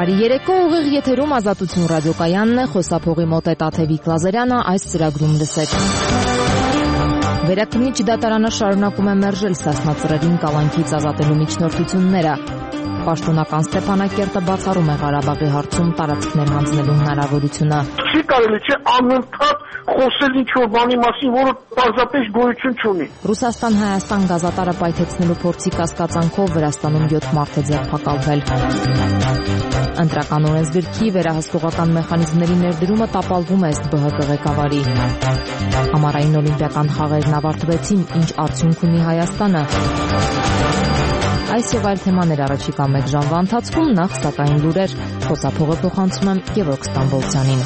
Բարի երեկո, ուղիղ եթերում Ազատություն ռադիոկայանն է, խոսափողի մոտ է Տաթևիկ Լազարյանը, այս ծրագրում լսեք։ Վերաքննիչ դատարանը շարունակում է մերժել Սասնա ծռերին կալանքից ազատելու միջնորդությունները։ Պաշտոնական Ստեփանակերտը բացառում է Ղարաբաղի հարցում տարածքներ հանձնելու հնարավորությունը։ Չի կարելի չէ անընդհատ խոսել ինչ-որ բանի մասին, որը պարզապես գոյություն չունի։ Ռուսաստան-Հայաստան գազատարը պայթեցնելու փորձի կասկածանքով Վրաստանում 7 մարդ է ձերբակալվել։ Ընտրական օրենսգրքի վերահսկողական մեխանիզմների ներդրումը տապալվում է ըստ ԲՀԿ ղեկավարի։ Համառային օլիմպիական խաղերն ավարտվեցին, ինչ արդյունք ունի Հայաստանը։ Այս եւ այլ թեմաներ առաջիկա մեկ ժամվա ընթացքում, նախ սակայն լուրեր, խոսափողը փոխանցում եմ Գևորգ Ստամբոլցյանին։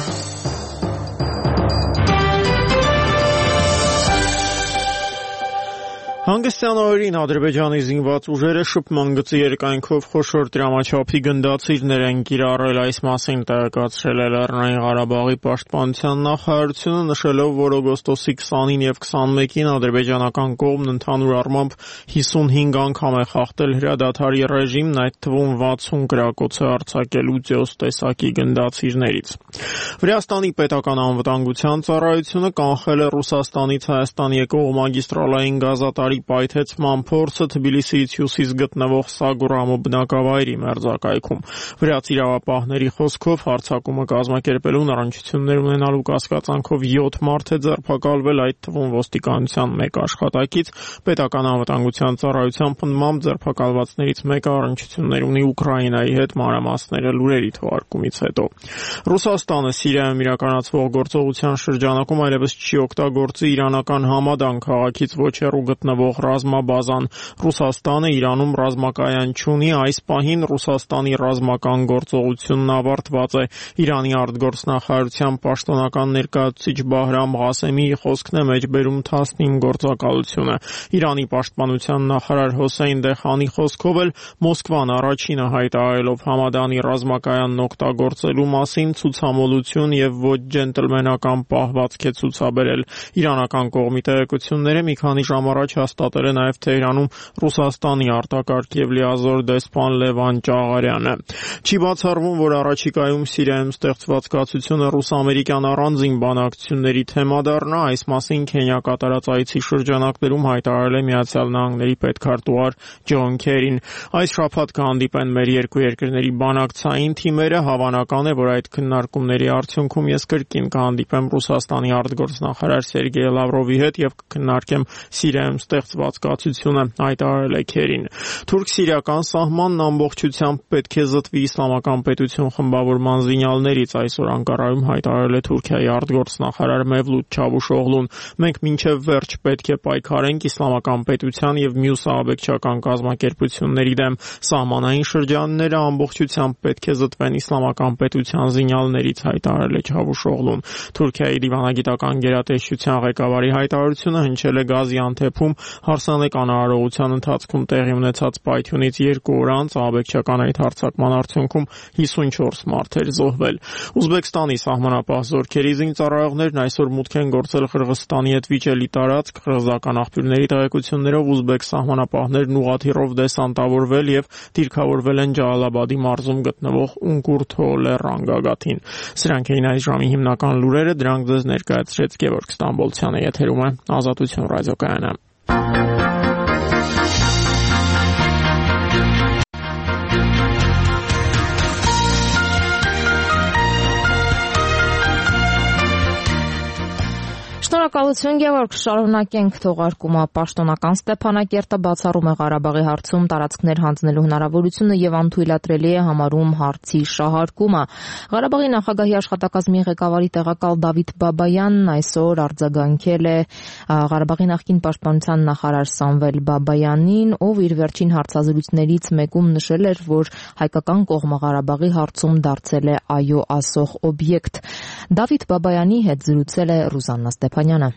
Հանգստյան օրերին Ադրբեջանի զինված ուժերը շփման գծի երկայնքով խոշոր դրամաչափի գնդացիրներ են կիրառել, այս մասին տեղեկացրել է Լեռնային Ղարաբաղի պաշտպանության նախարարությունը, նշելով, որ օգոստոսի 20-ին եւ 21-ին ադրբեջանական կողմն ընդհանուր առմամբ 55 անգամ է խախտել հրադադարի ռեժիմն, այդ թվում 60 գրակոց է արձակել 8 տեսակի գնդացիրներից։ Վրաստանի պետական անվտանգության ծառայությունը կանխել է Ռուսաստանից Հայաստան եկող մագիստրալային գազատարի պայթեցման փորձը Թբիլիսիից հյուսիս գտնվող Սագուրամու բնակավայրի մերձակայքում։ Վրաց իրավապահների խոսքով հարձակումը կազմակերպելուն առնչություններ ունենալու կասկածանքով 7 մարդ է ձերբակալվել, այդ թվում ոստիկանության 1 աշխատակից, պետական անվտանգության ծառայության պնդմամբ ձերբակալվածներից մեկը առնչություններ ունի Ուկրաինայի հետ, մանրամասները լուրերի թողարկումից հետո։ Ռուսաստանը Սիրիայում իրականացվող գործողության շրջանակում այլևս չի օգտագործի իրանական Համադան քաղաքից ոչ հեռու գտնվող ռազմաբազան։ Ռուսաստանը Իրանում ռազմակայան չունի, այս պահին Ռուսաստանի ռազմական գործողությունն ավարտված է։ Իրանի արտգործնախարարության պաշտոնական ներկայացուցիչ Բահրամ Ղասեմիի խոսքն է մեջբերում Թասնիմ գործակալությունը։ Իրանի պաշտպանության նախարար Հոսեյն Դեխանի խոսքով էլ Մոսկվան առաջինը հայտարարելով Համադանի ռազմակայանն օգտագործելու մասին ցուցամոլություն եւ ոչ ջենտլմենական պահվածք է ցուցաբերել։ Իրանական կողմի տեղեկությունները մի քանի ժամ առաջ հաստատել է նաև Թեհրանում Ռուսաստանի արտակարգ եւ լիազոր դեսպան Լևան Ճաղարյանը։ Չի բացառվում, որ առաջիկայում Սիրիայում ստեղծված կացությունը ռուս-ամերիկյան առանձին բանակցությունների թեմա դառնա, այս մասին Քենիա կատարած այցի շրջանակներում հայտարարել է Միացյալ Նահանգների պետքարտուղար Ջոն Քերին։ Այս շաբաթ կհանդիպեն մեր երկու երկրների բանակցային թիմերը, հավանական է, որ այդ քննարկումների արդյունքում ես կրկին կհանդիպեմ Ռուսաստանի արտգործնախարար Սերգեյ Լավրովի հետ եւ կքննարկեմ Սիրիայում ստեղծված կացությունը, հայտարարել է Քերին։ Թուրք-սիրիական սահմանն ամբողջությամբ պետք է զտվի իսլամական պետություն խմբավորման զինյալներից, այսօր Անկարայում հայտարարել է Թուրքիայի արտգործնախարար Մևլութ Չավուշօղլուն։ Մենք մինչև վերջ պետք է պայքարենք իսլամական պետության եւ մյուս ահաբեկչական կազմակերպությունների դեմ։ Սահմանային շրջանները ամբողջությամբ պետք է զտվեն իսլամական պետության զինյալներից, հայտարարել է Չավուշօղլուն։ Թուրքիայի դիվանագիտական գերատեսչության ղեկավարի հայտարարությունը հնչել է Գազիանթեփում հարսանեկ անարարողության ընթացքում տեղի ունեցած պայթյունից 2 օր անց ահաբեկչական այդ հարձակման արդյունքում 54 մարդ էր զոհվել։ Ուզբեկստանի սահմանապահ զորքերի զինծառայողներն այսօր մուտք են գործել Қырғызստանի հետ վիճելի տարածք, կղզական աղբյուրների տեղեկություններով ուզբեկ սահմանապահներն ուղղաթիռով դեսանտավորվել եւ դիրքավորվել են Ջալալաբադի մարզում գտնվող Ունկուրթո լեռան գագաթին։ Սրանք էին այս ժամի հիմնական լուրերը, դրանք ձեզ ներկայացրեց Գևորգ Ստամբոլցյանը, եթերում է Ազատություն ռադիոկայանը։ Շնորհակալություն Գևորգ, շարունակենք թողարկումը։ Պաշտոնական Ստեփանակերտը բացառում է Ղարաբաղի հարցում տարածքներ հանձնելու հնարավորությունը եւ անթույլատրելի է համարում հարցի շահարկումը։ Ղարաբաղի նախագահի աշխատակազմի ղեկավարի տեղակալ Դավիթ Բաբայանն այսօր արձագանքել է Ղարաբաղի նախկին պաշտպանության նախարար Սամվել Բաբայանին, ով իր վերջին հարցազրույցներից մեկում նշել էր, որ հայկական կողմը Ղարաբաղի հարցում դարձել է այո ասող օբյեկտ։ Դավիթ Բաբայանի հետ զրուցել է Ռուզաննա Ստեփանյանը։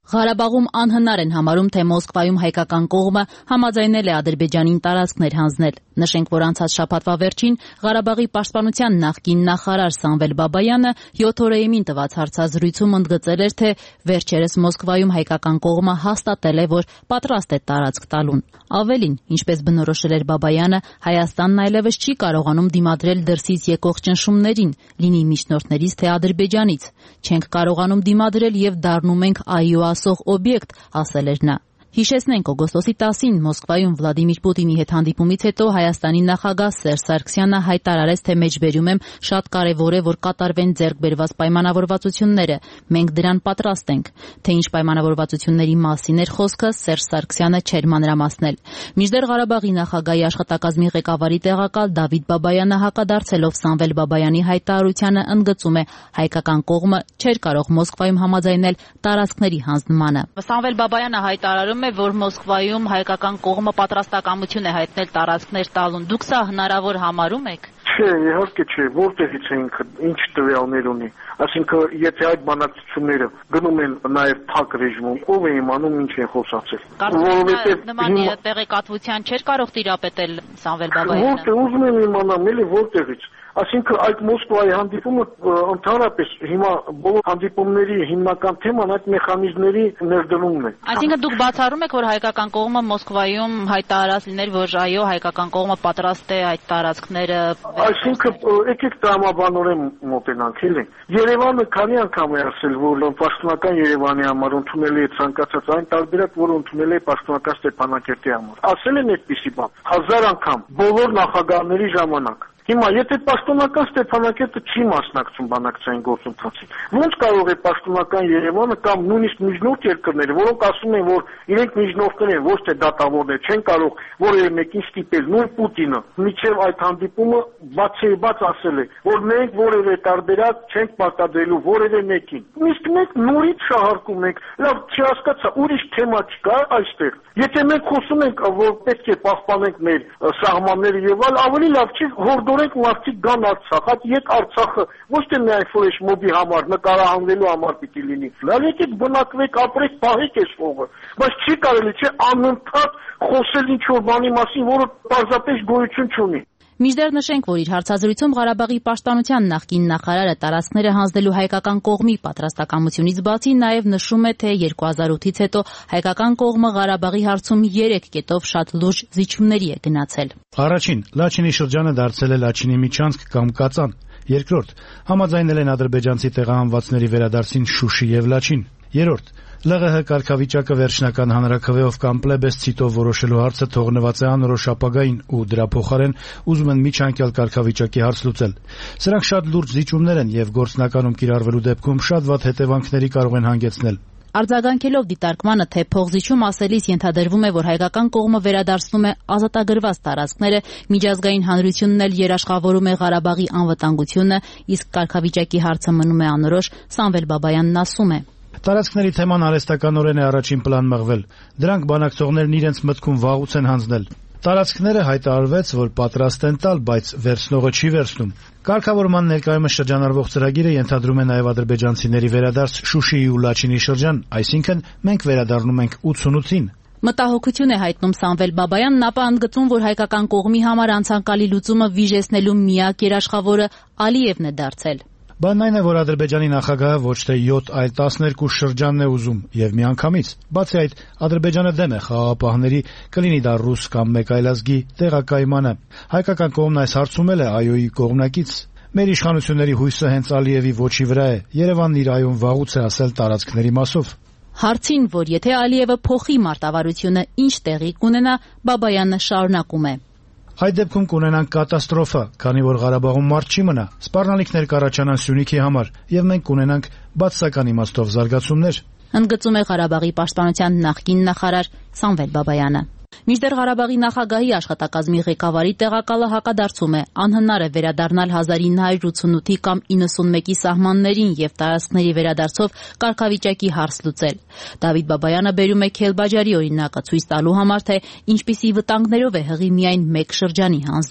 Ղարաբաղում անհնար են համարում, թե Մոսկվայում հայկական կողմը համաձայնել է Ադրբեջանին տարածքներ հանձնել։ Նշենք, որ անցած շաբաթվա վերջին Ղարաբաղի պաշտպանության նախկին նախարար Սամվել Բաբայանը 7 օրեին տված հարցազրույցում ընդգծել էր, թե վերջերս Մոսկվայում հայկական կողմը հաստատել է, որ պատրաստ է տարածք տալուն։ Ավելին, ինչպես բնորոշել էր Բաբայանը, Հայաստանն այլևս չի կարողանում դիմադրել դրսից եկող ճնշումներին, լինի միջնորդներից, թե Ադրբեջանից։ Չենք կարողանում դիմադրել եւ դառնում ենք այո ասող օբյեկտ, ասել էր նա։ Հիշեցնենք, օգոստոսի 10-ին Մոսկվայում Վլադիմիր Պուտինի հետ հանդիպումից հետո Հայաստանի նախագահ Սերժ Սարգսյանը հայտարարեց, թե մեջբերում եմ շատ կարևոր է, որ կատարվեն ձեռք բերված պայմանավորվածությունները։ Մենք դրան պատրաստ ենք։ Թե ինչ պայմանավորվածությունների մասին էր խոսքը, Սերժ Սարգսյանը չէր մանրամասնել։ Մինչդեռ Ղարաբաղի նախագահի աշխատակազմի ղեկավարի տեղակալ Դավիթ Բաբայանը հակադարձելով Սամվել Բաբայանի հայտարարությանը ընդգծում է, հայկական կողմը չէր կարող Մոսկվայում համաձայնել տարածքների հանձնմանը։ Սամվել Բաբայանը հայտարարում որ Մոսկվայում հայկական կողմը պատրաստակամություն է հայտնել տարածքներ տալուն։ Դուք սա հնարավոր համարում եք։ Չէ, իհարկե չէ, որտեղից է ինքը, ինչ տվյալներ ունի։ Այսինքն, եթե այդ բանակցությունները գնում են նաև փակ ռեժիմում, ով է իմանում ինչ են խոսացել։ Որովհետև նման տեղեկատվության չէր կարող տիրապետել Սամվել Բաբայանը։ Որտեղ ուզում եմ իմանալ, էլի որտեղից։ Այսինքն այդ Մոսկվայի հանդիպումը ընդհանրապես հիմա բոլոր հանդիպումների հիմնական թեման այդ մեխանիզմների ներդրումն է։ Այսինքն դուք բացառում եք, որ հայկական կողմը Մոսկվայում հայտարարած լիներ, որ այո, հայկական կողմը պատրաստ է այդ տարածքները։ Այսինքն եկեք տրամաբանորեն մոտենանք, էլի։ Երևանը քանի անգամ է ասել, որ պաշտոնական Երևանի համար ընդունել է ցանկացած այն տարբերակ, որ ընդունել է պաշտոնական Ստեփանակերտի համար։ Ասել են այդպիսի բան 1000 անգամ բոլոր նախագահների ժամանակ։ Հիմա, եթե պաշտոնական Ստեփանակերտը չի մասնակցում բանակցային գործընթացին, ո՞նց կարող է պաշտոնական Երևանը կամ նույնիսկ միջնորդ երկրները, որոնք ասում են, որ իրենք միջնորդներ են, ոչ թե դատավորներ, չեն կարող որևէ մեկին ստիպել, նույն Պուտինը մինչև այդ հանդիպումը բացեբաց ասել է, որ մենք որևէ տարբերակ չենք պարտադրելու որևէ մեկին։ Իսկ մենք նորից շահարկում ենք, լավ, չհասկացա, ուրիշ թեմա չկա այստեղ։ Եթե մենք խոսում ենք, որ պետք է պահպանենք մեր սահմանները եւ այլ, ավելի լավ չի հորդորենք մարդիկ գան Արցախ, այդ եկ Արցախը ոչ թե միայն ֆլեշ մոբի համար, նկարահանվելու համար պիտի լինի։ Լավ եկեք բնակվեք, ապրեք, պահեք այս փողը, բայց չի կարելի չէ անընդհատ խոսել ինչ-որ բանի մասին, որը պարզապես գոյություն չունի։ Մինչդեռ նշենք, որ իր հարցազրույցում Ղարաբաղի պաշտպանության նախկին նախարարը տարածքները հանձնելու հայկական կողմի պատրաստակամությունից բացի նաև նշում է, թե 2008-ից հետո հայկական կողմը Ղարաբաղի հարցում 3 կետով շատ լուրջ զիջումների է գնացել։ Առաջին, Լաչինի շրջանը դարձել է Լաչինի միջանցք կամ Կածան։ Երկրորդ, համաձայնել են ադրբեջանցի տեղահանվածների վերադարձին Շուշի եւ Լաչին։ Երրորդ, ԼՂՀ կարգավիճակը վերջնական հանրաքվեով կամ պլեբեսցիտով որոշելու հարցը թողնված է անորոշ ապագային ու դրա փոխարեն ուզում են միջանկյալ կարգավիճակի հարց լուծել։ Սրանք շատ լուրջ զիջումներ են եւ գործնականում կիրառվելու դեպքում շատ վատ հետևանքների կարող են հանգեցնել։ Արձագանքելով դիտարկմանը, թե փողզիչում ասելիս ենթադրվում է, որ հայկական կողմը վերադարձնում է ազատագրված տարածքները, միջազգային հանրությունն էլ երաշխավորում է Ղարաբաղի անվտանգությունը, իսկ կարգավիճակի հարցը մնում է անորոշ, Սամվել Բաբայանն ասում է. Տարածքների թեման արհեստականորեն է առաջին պլան մղվել։ Դրանք բանակցողներն իրենց մտքում վաղուց են հանձնել։ Տարածքները հայտարարվեց, որ պատրաստ են տալ, բայց վերցնողը չի վերցնում։ Կարգավորման ներկայումս շրջանառվող ծրագիրը ենթադրում է նաև ադրբեջանցիների վերադարձ Շուշիի ու Լաչինի շրջան, այսինքն մենք վերադառնում ենք 88-ին։ Մտահոգություն է հայտնում Սամվել Բաբայանն, ապա ընդգծում, որ հայկական կողմի համար անցանկալի լուծումը վիժեցնելու միակ երաշխավորը Ալիևն է դարձել։ Բանն այն է, որ Ադրբեջանի նախագահը ոչ թե 7, այլ 12 շրջանն է ուզում եւ միանգամից։ Բացի այդ, Ադրբեջանը դեմ է խաղաղապահների, կլինի դա ռուս կամ մեկ այլ ազգի տեղակայմանը։ Հայկական կողմն այս հարցում էլ է այոյի կողմնակից։ Մեր իշխանությունների հույսը հենց Ալիևի ոչի վրա է։ Երևանն իր այոն վաղուց է ասել տարածքների մասով։ Հարցին, որ եթե Ալիևը փոխի մարտավարությունը, ինչ տեղի կունենա, Բաբայանը շարունակում է. Այդ դեպքում կունենանք կատաստրոֆա, քանի որ Ղարաբաղում մարդ չի մնա, սպառնալիքներ կառաջանան Սյունիքի համար, եւ մենք կունենանք բացասական իմաստով զարգացումներ։ Ընդգծում է Ղարաբաղի պաշտպանության նախկին նախարար Սամվել Բաբայանը։ Մինչդեռ Ղարաբաղի նախագահի աշխատակազմի ղեկավարի տեղակալը հակադարձում է, անհնար է վերադառնալ 1988-ի կամ 91-ի սահմաններին եւ տարածքների վերադարձով կարգավիճակի հարց լուծել։ Դավիթ Բաբայանը բերում է Քելբաջարի օրինակը ցույց տալու համար, թե ինչպիսի վտանգներով է հղի միայն մեկ շրջանի հանձնումը։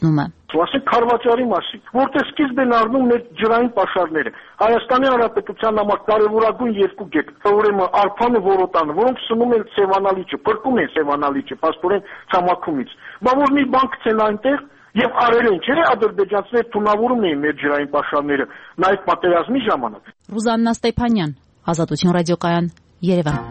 ասենք քարվաճարի մասին, որտեղ սկիզբ են առնում մեր ջրային պաշարները։ Հայաստանի Հանրապետության համար կարևորագույն երկու գետ, ուրեմն Արփան ու Որոտանը, որոնք սնում են Սևանալիճը, փրկում են Սևանալիճը, փաստորեն ցամաքումից։ Բայց որ մի բան գցեն այնտեղ եւ արել են, չէ՞, ադրբեջանցիները թունավորում էին մեր ջրային պաշարները նաեւ պատերազմի ժամանակ։ Ռուզաննա Ստեփանյան, Ազատություն ռադիոկայան, Երևան։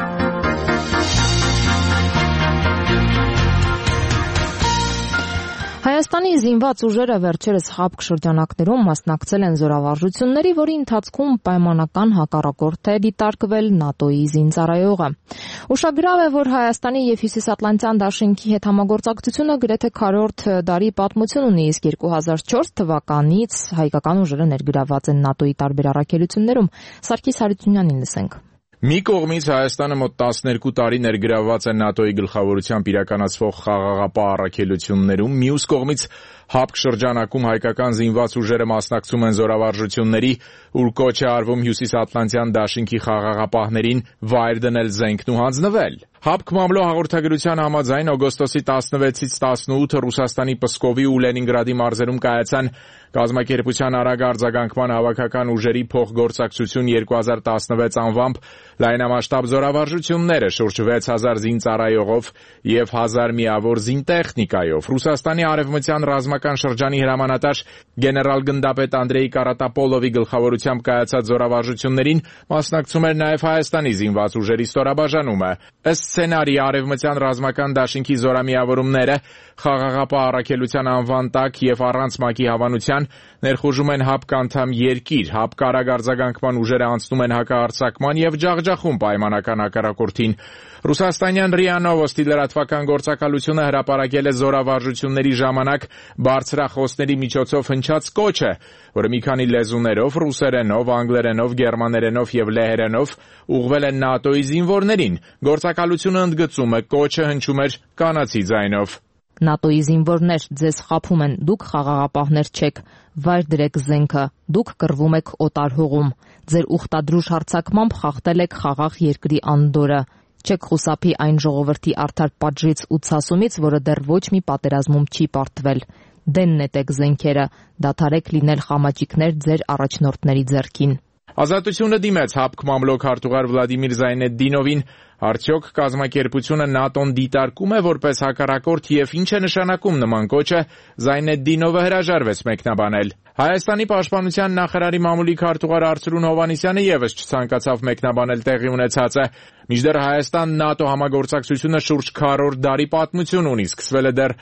Հայաստանի զինված ուժերը վերջերս Խաբկ շրջանակներում մասնակցել են զորավարժությունների, որի ընթացքում պայմանական հակառակորդ է դիտարկվել ՆԱՏՕ-ի զինծառայողը։ Ուշագրավ է, որ Հայաստանի եւ Հյուսիսատլանտյան դաշինքի հետ համագործակցությունը գրեթե 40 տարի պատմություն ունի, իսկ 2004 թվականից հայկական ուժերը ներգրավված են ՆԱՏՕ-ի տարբեր առաքելություններում։ Սարգիս Հարությունյանին լսենք։ Մի կողմից Հայաստանը մոտ 12 տարի ներգրավված է ՆԱՏՕ-ի գլխավորությամբ իրականացվող խաղաղապահ առաքելություններում, մյուս կողմից Հապկ շրջանակում հայկական զինված ուժերը մասնակցում են զորավարժությունների, ուր կոչ է արվում Հյուսիսատլանտյան դաշինքի խաղաղապահներին վայր դնել զենքն ու հանձնվել։ Հապկ մամլո հաղորդագրության համաձայն օգոստոսի 16-ից 18 Ռուսաստանի Պսկովի ու Լենինգրադի մարզերում կայացան կազմակերպության արագ արձագանքման հավաքական ուժերի փոխգործակցություն 2016 անվամբ լայնամասշտաբ զորավարժությունները շուրջ 6000 զինծառայողով եւ 1000 միավոր զինտեխնիկայով։ Ռուսաստանի արևմտյան ռազմական շրջանի հրամանատար գեներալ-գնդապետ Անդրեյ Կարատապոլովի գլխավորությամբ կայացած զորավարժություններին մասնակցում էր նաեւ Հայաստանի զինված ուժերի ստորաբաժանումը։ Ըստ սցենարի արևմտյան ռազմական դաշինքի զորամիավորումները խաղաղապահ առաքելության անվան տակ եւ առանց ՄԱԿ-ի հավանության ներխուժում են Հապկ անդամ երկիր, Հապկ արագ արձագանքման ուժերը անցնում են հակահարձակման եւ ջախջախում պայմանական հակառակորդին։ Ռուսաստանյան ՌԻԱ Նովոստի լրատվական գործակալությունը հրապարակել է զորավարժությունների ժամանակ բարձրախոսների միջոցով հնչած կոչը, որը մի քանի լեզուներով՝ ռուսերենով, անգլերենով, գերմաներենով եւ լեհերենով ուղղվել է ՆԱՏՕ-ի զինվորներին։ Գործակալությունը ընդգծում է, կոչը հնչում էր կանացի ձայնով։ ՆԱՏՕ-ի զինվորներ, ձեզ խաբում են, դուք խաղաղապահներ չեք, վայր դրեք զենքը, դուք կռվում եք օտար հողում, ձեր ուխտադրուժ հարձակմամբ խախտել եք խաղաղ երկրի անդորը, չեք խուսափի այն ժողովրդի արդար պատժից ու ցասումից, որը դեռ ոչ մի պատերազմում չի պարտվել, դեն նետեք զենքերը, դադարեք լինել խամաճիկներ ձեր առաջնորդների ձեռքին։ Ազատությունը դիմեց Հապկ մամլոք հարտուղար Վլադիմիր Զայնեդդինովին, արդյոք կազմակերպությունը ՆԱՏՕ-ն դիտարկում է որպես հակառակորդ եւ ինչ է նշանակում նման կոչը, Զայնեդդինովը հրաժարվեց մեկնաբանել։ Հայաստանի պաշտպանության նախարարի մամուլի քարտուղար Արծրուն Հովհաննիսյանը եւս չցանկացավ մեկնաբանել տեղի ունեցածը։ Մինչդեռ Հայաստան-ՆԱՏՕ համագործակցությունը շուրջ 40 տարի պատմություն ունի, սկսվել է դեռ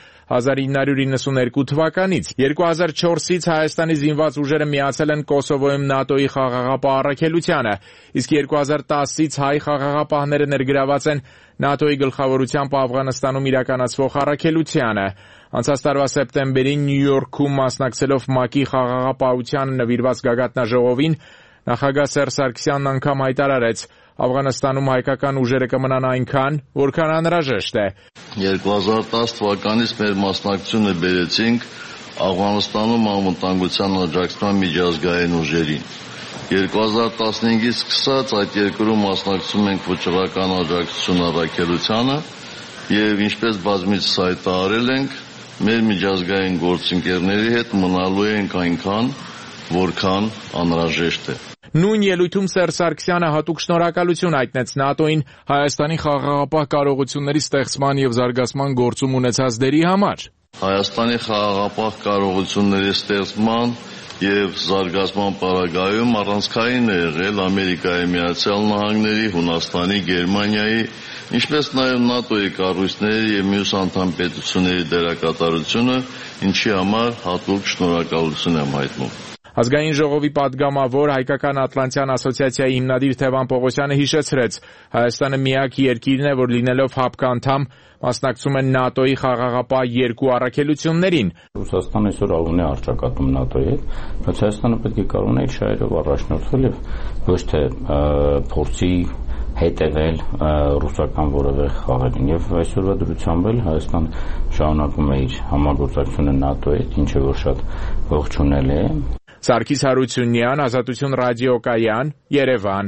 1992 թվականից։ 2004-ից Հայաստանի զինված ուժերը միացել են Կոսովոյում ՆԱՏՕ-ի խաղաղապահ առաքելությանը, իսկ 2010-ից հայ խաղաղապահները ներգրաված են ՆԱՏՕ-ի գլխավորությամբ Աֆղանստանում իրականացվող առաքելությանը։ Անցած տարվա սեպտեմբերին Նյու Յորքում մասնակցելով ՄԱԿ-ի խաղաղապահությանը նվիրված գագաթնաժողովին նախագահ Սերժ Սարգսյանն անգամ հայտարարեց. Աֆղանստանում հայկական ուժերը կմնան այնքան, որքան անհրաժեշտ է։ 2010 թվականից մեր մասնակցությունը բերեցինք Աֆղանստանում անվտանգության աջակցման միջազգային ուժերին։ 2015-ից սկսած այդ երկրում մասնակցում ենք վճռական աջակցություն առաքելությանը եւ ինչպես բազմիցս հայտարարել ենք, մեր միջազգային գործընկերների հետ մնալու ենք այնքան, որքան անհրաժեշտ է։ Նույն ելույթում Սերժ Սարգսյանը հատուկ շնորհակալություն հայտնեց ՆԱՏՕ-ին Հայաստանի խաղաղապահ կարողությունների ստեղծման եւ զարգացման գործում ունեցած դերի համար։ Հայաստանի խաղաղապահ կարողությունների ստեղծման եւ զարգացման պարագայում առանցքային է եղել Ամերիկայի Միացյալ Նահանգների, Հունաստանի, Գերմանիայի, ինչպես նաեւ ՆԱՏՕ-ի կառույցների եւ մյուս անդամ պետությունների դերակատարությունը, ինչի համար հատուկ շնորհակալություն եմ հայտնում։ Ազգային ժողովի падգամավոր Հայկական Ատլանտյան ասոցիացիայի հիմնադիր Թևան Պողոսյանը հիշեցրեց. Հայաստանը միակ երկիրն է, որ լինելով Հապկ անդամ մասնակցում է ՆԱՏՕ-ի խաղաղապահ երկու առաքելություններին։ Ռուսաստանը այսօր ալուն է առճակատում ՆԱՏՕ-ի հետ, բայց Հայաստանը պետք է կարողանա իր շահերով առաջնորդվել եւ ոչ թե փորձի հետևել ռուսական որևէ խաղերին եւ այսօրվա դրությամբ էլ Հայաստան շարունակում է իր համագործակցությունը ՆԱՏՕ-ի հետ, ինչը որ շատ ողջունել է։ Սարգիս Հարությունյան, Ազատություն ռադիոկայան, Երևան։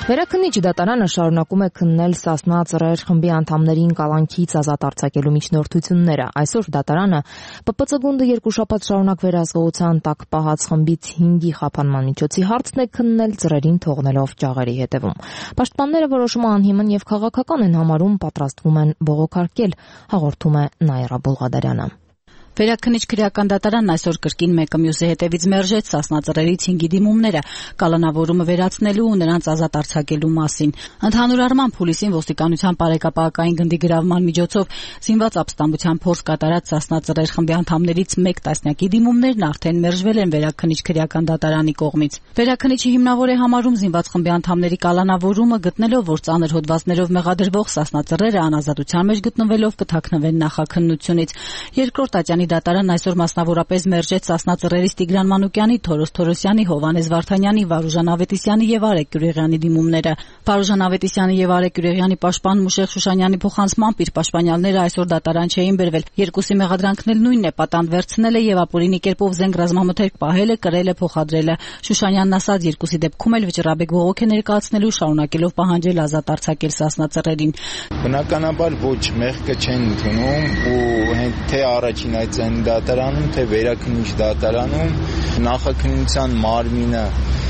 Վերաքննիչ դատարանը շարունակում է քննել Սասնա ծռեր խմբի անդամներին կալանքից ազատ արձակելու միջնորդությունները։ Այսօր դատարանը ՊՊՑ գունդը 2 շաբաթ շարունակ վերահսկողության տակ պահած խմբից 5-ի խափանման միջոցի հարցն է քննել ծռերին թողնելով ճաղերի հետևում։ Պաշտպանները որոշումը անհիմն եւ քաղաքական են համարում, պատրաստվում են բողոքարկել, հաղորդում է Նաիրա Բուլղադարյանը։ Վերաքննիչ քրեական դատարանն այսօր կրկին մեկը մյուսի հետևից մերժեց Սասնա ծռերից 5-ի դիմումները կալանավորումը վերացնելու ու նրանց ազատ արձակելու մասին։ Ընդհանուր առմամբ հուլիսին ոստիկանության բարեկապահական գնդի գրավման միջոցով զինված ապստամբության փորձ կատարած Սասնա ծռեր խմբի անդամներից 1 տասնյակի դիմումներն արդեն մերժվել են վերաքննիչ քրեական դատարանի կողմից։ Վերաքննիչը հիմնավոր է համարում զինված խմբի անդամների կալանավորումը, գտնելով, որ ծանր հոդվածներով մեղադրվող Սասնա ծռերը անազատության մեջ գտնվելով կթաքնվեն նախաքննությունից։ Երկրորդ ատյանի դատարանն այսօր մասնավորապես մերժեց Սասնա ծռերից Տիգրան Մանուկյանի, Թորոս Թորոսյանի, Հովհաննես Վարդանյանի, Վարուժան Ավետիսյանի եւ Արեգ Գյուրեղյանի դիմումները։ Վարուժան Ավետիսյանի եւ Արեգ Գյուրեղյանի պաշտպան Մուշեղ Շուշանյանի փոխանցմամբ իր պաշտպանյալները այսօր դատարան չէին բերվել։ Երկուսի մեղադրանքն էլ նույնն է՝ պատանդ վերցնել է եւ ապօրինի կերպով զենք ռազմամթերք պահել է, կրել է, փոխադրել է։ Շուշանյանն ասաց, երկուսի դեպքում էլ վճռաբեկ բողոք է ներկայացնելու, շարունակելով պահանջել ազատ արձակել Սասնա ծռերին։ Բնականաբար ոչ մեղքը չեն ընդունում ու թե առաջին այդ դատարանում, թե վերաքննիչ դատարանում նախաքննության մարմինը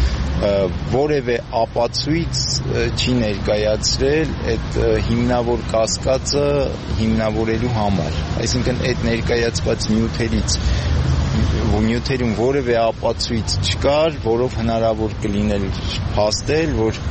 որևէ ապացույց չի ներկայացրել այդ հիմնավոր կասկածը հիմնավորելու համար։ Այսինքն այդ ներկայացված նյութերում որևէ ապացույց չկար, որով հնարավոր կլիներ փաստել, որ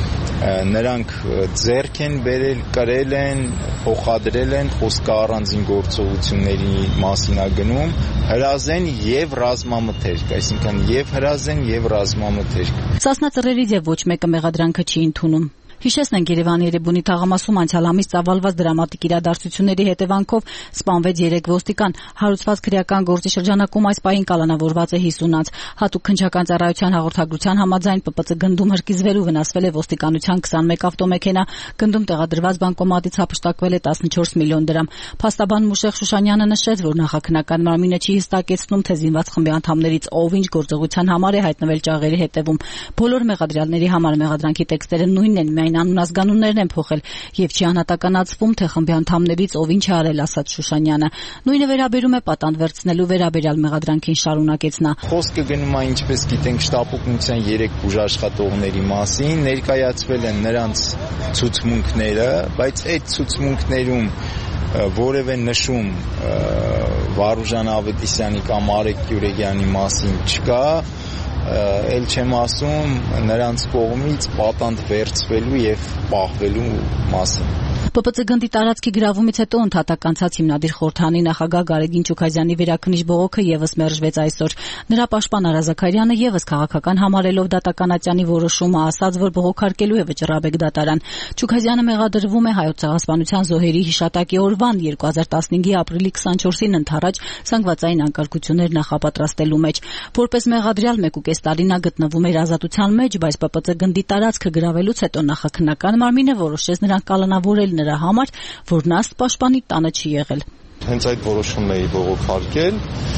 նրանք ձեռք են բերել, կրել են, փոխադրել են, խոսքը առանձին գործողությունների մասին է գնում, հրազեն եւ ռազմամթերք, այսինքն եւ հրազեն եւ ռազմամթերք։ Սասնա ծռերից եւ ոչ մեկը մեղադրանքը չի ընդունում։ Հիշեցնենք, Երևանի Երևանի թաղամասում անցյալ ամիս ծավալված դրամատիկ իրադարձությունների հետևանքով սպանվեց 3 ոստիկան։ Հարուցված քրեական գործի շրջանակում այս պահին կալանավորված է 50 անձ։ Հատուկ քննչական ծառայության հաղորդագրության համաձայն ՊՊՑ գնդում հրկիզվել ու վնասվել է ոստիկանության 21 ավտոմեքենա, գնդում տեղադրված բանկոմատից հափշտակվել է 14 միլիոն դրամ։ Փաստաբան Մուշեղ Շուշանյանը նշեց, որ նախաքննական մարմինը չի հստակեցնում, թե զինված խմբի անդամներից ով ինչ գործողության համար է հայտնվել ճաղերի հետևում։ Բոլոր մեղադրյալների համար մեղադրանքի տեքստերը նույնն են, անունազգանուններն են փոխել եւ չի անհատականացվում, թե խմբի անդամներից ով ինչ է արել, ասաց Շուշանյանը։ Նույնը վերաբերում է պատանդ վերցնելու վերաբերյալ մեղադրանքին, շարունակեց նա։ Խոսքը գնում է, ինչպես գիտենք, շտապօգնության 3 բուժաշխատողների մասին, ներկայացվել են նրանց ցուցմունքները, բայց այդ ցուցմունքներում որևէ նշում Վարուժան Ավետիսյանի կամ Արեգ Գյուրեղյանի մասին չկա, էլ չեմ ասում նրանց կողմից պատանդ վերցվելու եւ պահվելու մասին։ ՊՊՑ գնդի տարածքի գրավումից հետո ընդհատակ անցած հիմնադիր խորհրդանի նախագահ Գարեգին Չուքազյանի վերաքննիչ բողոքը եւս մերժվեց այսօր։ Նրա պաշտպան Արա Զաքարյանը եւս քաղաքական համարելով դատական ատյանի որոշումը, ասաց, որ բողոքարկելու է վճռաբեկ դատարան։ Չուքազյանը մեղադրվում է Հայոց ցեղասպանության զոհերի հիշատակի օրվան 2015-ի ապրիլի 24-ին ընդառաջ զանգվածային անկարգություններ նախապատրաստելու մեջ։ Որպես մեղադրյալ 1.5 տարին գտնվում էր ազատության մեջ, բայց ՊՊՑ գնդի տարածքը գրավելուց հետո նախաքննական մարմինը որոշեց նրան կալանավորել նրա համար, որ նա պաշտպանի տանը չի եղել։ Հենց այդ որոշումն էի բողոքարկել,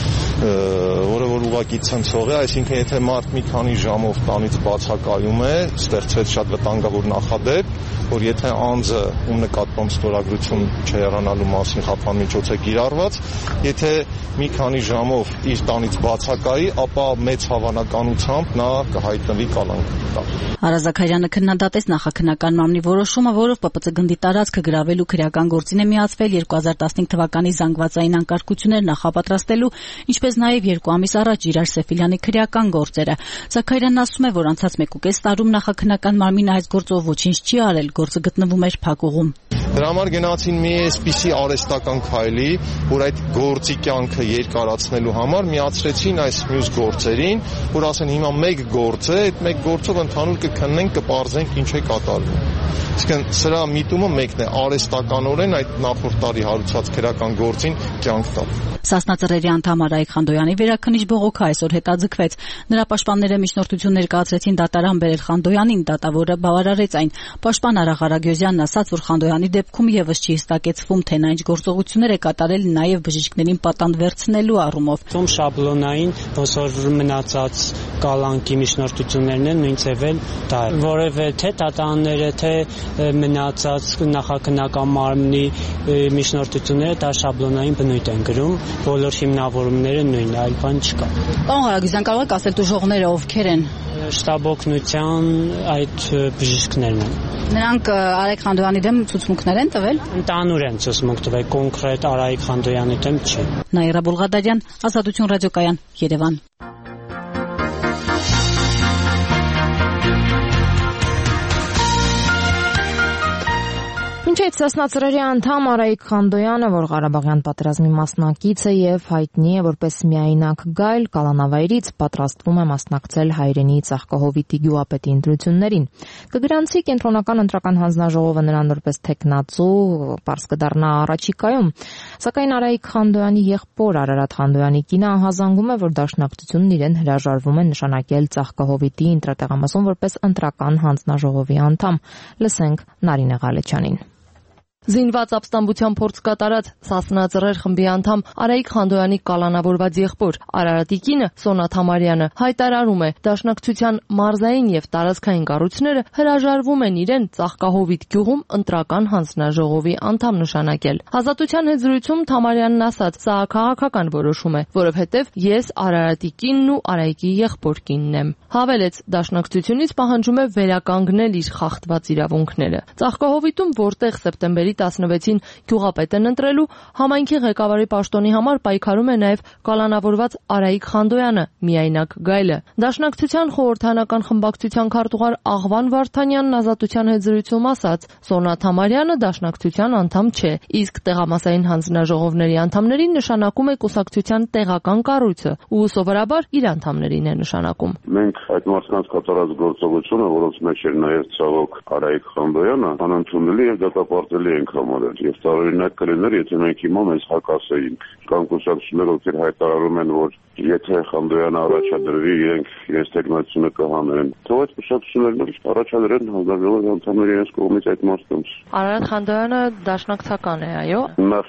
որը որ ուղղակի ցնցող է, այսինքն եթե մարդ մի քանի ժամով տանից բացակայում է, ստեղծվեց շատ վտանգավոր նախադեպ, որ եթե անձը ում նկատմամբ ստորագրություն չհեռանալու մասին խափան միջոց է կիրառված, եթե մի քանի ժամով իր տանից բացակայի, ապա մեծ հավանականությամբ նա կհայտնվի կալանքի տակ։ Արա Զաքարյանը քննադատեց նախաքննական մարմնի որոշումը, որով ՊՊՑ գնդի տարածքը գրավելու քրեական գործին է միացվել 2015 թվականի զանգվածային անկարգություններ նախապատրաստելու, ինչպես նաև 2 ամիս առաջ Ժիրայր Սեֆիլյանի քրեական գործերը։ Զաքարյանն ասում է, որ անցած 1.5 տարում նախաքննական մարմինը այս գործով ոչինչ չի արել, գործը գտնվում էր փակուղում։ Դրա համար գնացին մի այսպիսի արհեստական քայլի, որ այդ գործի կյանքը երկարացնելու համար միացրեցին այս մյուս գործերին, որ ասեն հիմա մեկ գործ է, այդ մեկ գործով ընդհանուր կքննենք, կպարզենք ինչ է կատարվում։ Իսկն սրա միտումը մեկն է, արհեստականորեն այդ նախորդ տարի հարուցած քրեական գործին կյանք տալ։ Սասնա ծռերի անդամ Արայք Արայք Խանդոյանի վերաքննիչ բողոքը այսօր հետաձգվեց։ Նրա պաշտպանները միջնորդություն ներկայացրեցին դատարան բերել Խանդոյանին, դատավորը բավարարեց այն։ Պաշտպան Արաղ Արագյոզյանն ասաց, որ Խանդոյանի դեպքում եւս չի հստակեցվում, թե նա ինչ գործողություններ է կատարել նաեւ բժիշկներին պատանդ վերցնելու առումով։ Շաբլոնային, ոնց որ մնացած կալանքի միջնորդություններն են նույն ձևել դա է։ Որևէ թե դատարանները, թե մնացած նախաքննական մարմնի միջնորդությունները դա շաբլոնային բնույթ են գրում, բոլոր հիմնավորումները նույնն է, այլ բան չկա։ Պարոն Արագյոզյան, կարող եք ասել տուժողները ովքեր են։ Շտաբօգնության այդ բժիշկներն են։ Նրանք Արայք Խանդոյանի դեմ ցուցմունքներ են տվել։ Ընդհանուր են ցուցմունք տվել, կոնկրետ Արայք Խանդոյանի դեմ չի։ Նաիրա Բուլղադարյան, Ազատություն ռադիոկայան, Երևան։ Մինչ այդ Սասնա ծրերի անդամ Արայիկ Խանդոյանը, որ Ղարաբաղյան պատերազմի մասնակից է եւ հայտնի է որպես միայնակ գայլ, կալանավայրից պատրաստվում է մասնակցել հայրենի Ծաղկահովիտի գյուղապետի ընտրություններին։ Կգրանցի կենտրոնական ընտրական հանձնաժողովը նրան որպես թեկնածու պարզ կդառնա առաջիկայում։ Սակայն Արայիկ Խանդոյանի եղբոր Արարատ Խանդոյանի կինը անհազանգում է, որ դաշնակցությունն իրեն հրաժարվում է նշանակել Ծաղկահովիտի ընտրատեղամասում որպես ընտրական հանձնաժողովի անդամ։ Լսենք Նարինե Ղալեչյանին։ Զինված ապստամբության փորձ կատարած Սասնա ծռեր խմբի անդամ Արայիկ Խանդոյանի կալանավորված եղբոր Արարատի կինը Սոնա Թամարյանը հայտարարում է, դաշնակցության մարզային եւ տարածքային կառույցները հրաժարվում են իրեն Ծաղկահովիտ գյուղում ընտրական հանձնաժողովի անդամ նշանակել։ Ազատության հետ զրույցում Թամարյանն ասաց, սա քաղաքական որոշում է, որովհետեւ ես Արարատի կինն ու Արայիկի եղբոր կինն եմ։ Հավելեց, դաշնակցությունից պահանջում է վերականգնել իր խախտված իրավունքները։ Ծաղկահովիտում, որտեղ սեպտեմբերի 16-ին գյուղապետն ընտրելու համայնքի ղեկավարի պաշտոնի համար պայքարում է նաև կալանավորված Արայիկ Խանդոյանը, միայնակ գայլը։ Դաշնակցության խորհրդանական խմբակցության քարտուղար Աղվան Վարդանյանն Ազատության հետ զրույցում ասաց, Սոնա Թամարյանը դաշնակցության անդամ չէ, իսկ տեղամասային հանձնաժողովների անդամներին նշանակում է կուսակցության տեղական կառույցը ու սովորաբար իր անդամներին է նշանակում։ Մենք այդ մարդկանց կատարած գործողությունը, որոնց մեջ էր նաև ցավոք Արայիկ Խանդոյանը, անընդունելի եւ դատապարտելի ենք համարել եւ տարօրինակ կլիներ, եթե մենք հիմա մեզ հակասեինք։ Կան կուսակցություններ, ովքեր հայտարարում են, որ եթե Խանդոյանը առաջադրվի, իրենք իրենց տեխնացիոնը կհանեն։ Թող այդ կուսակցություններն առաջադրեն հանձնաժողովի անդամների իրենց կողմից այդ մարդկանց։ Արարատ Խանդոյանը դաշնակցական է, այո։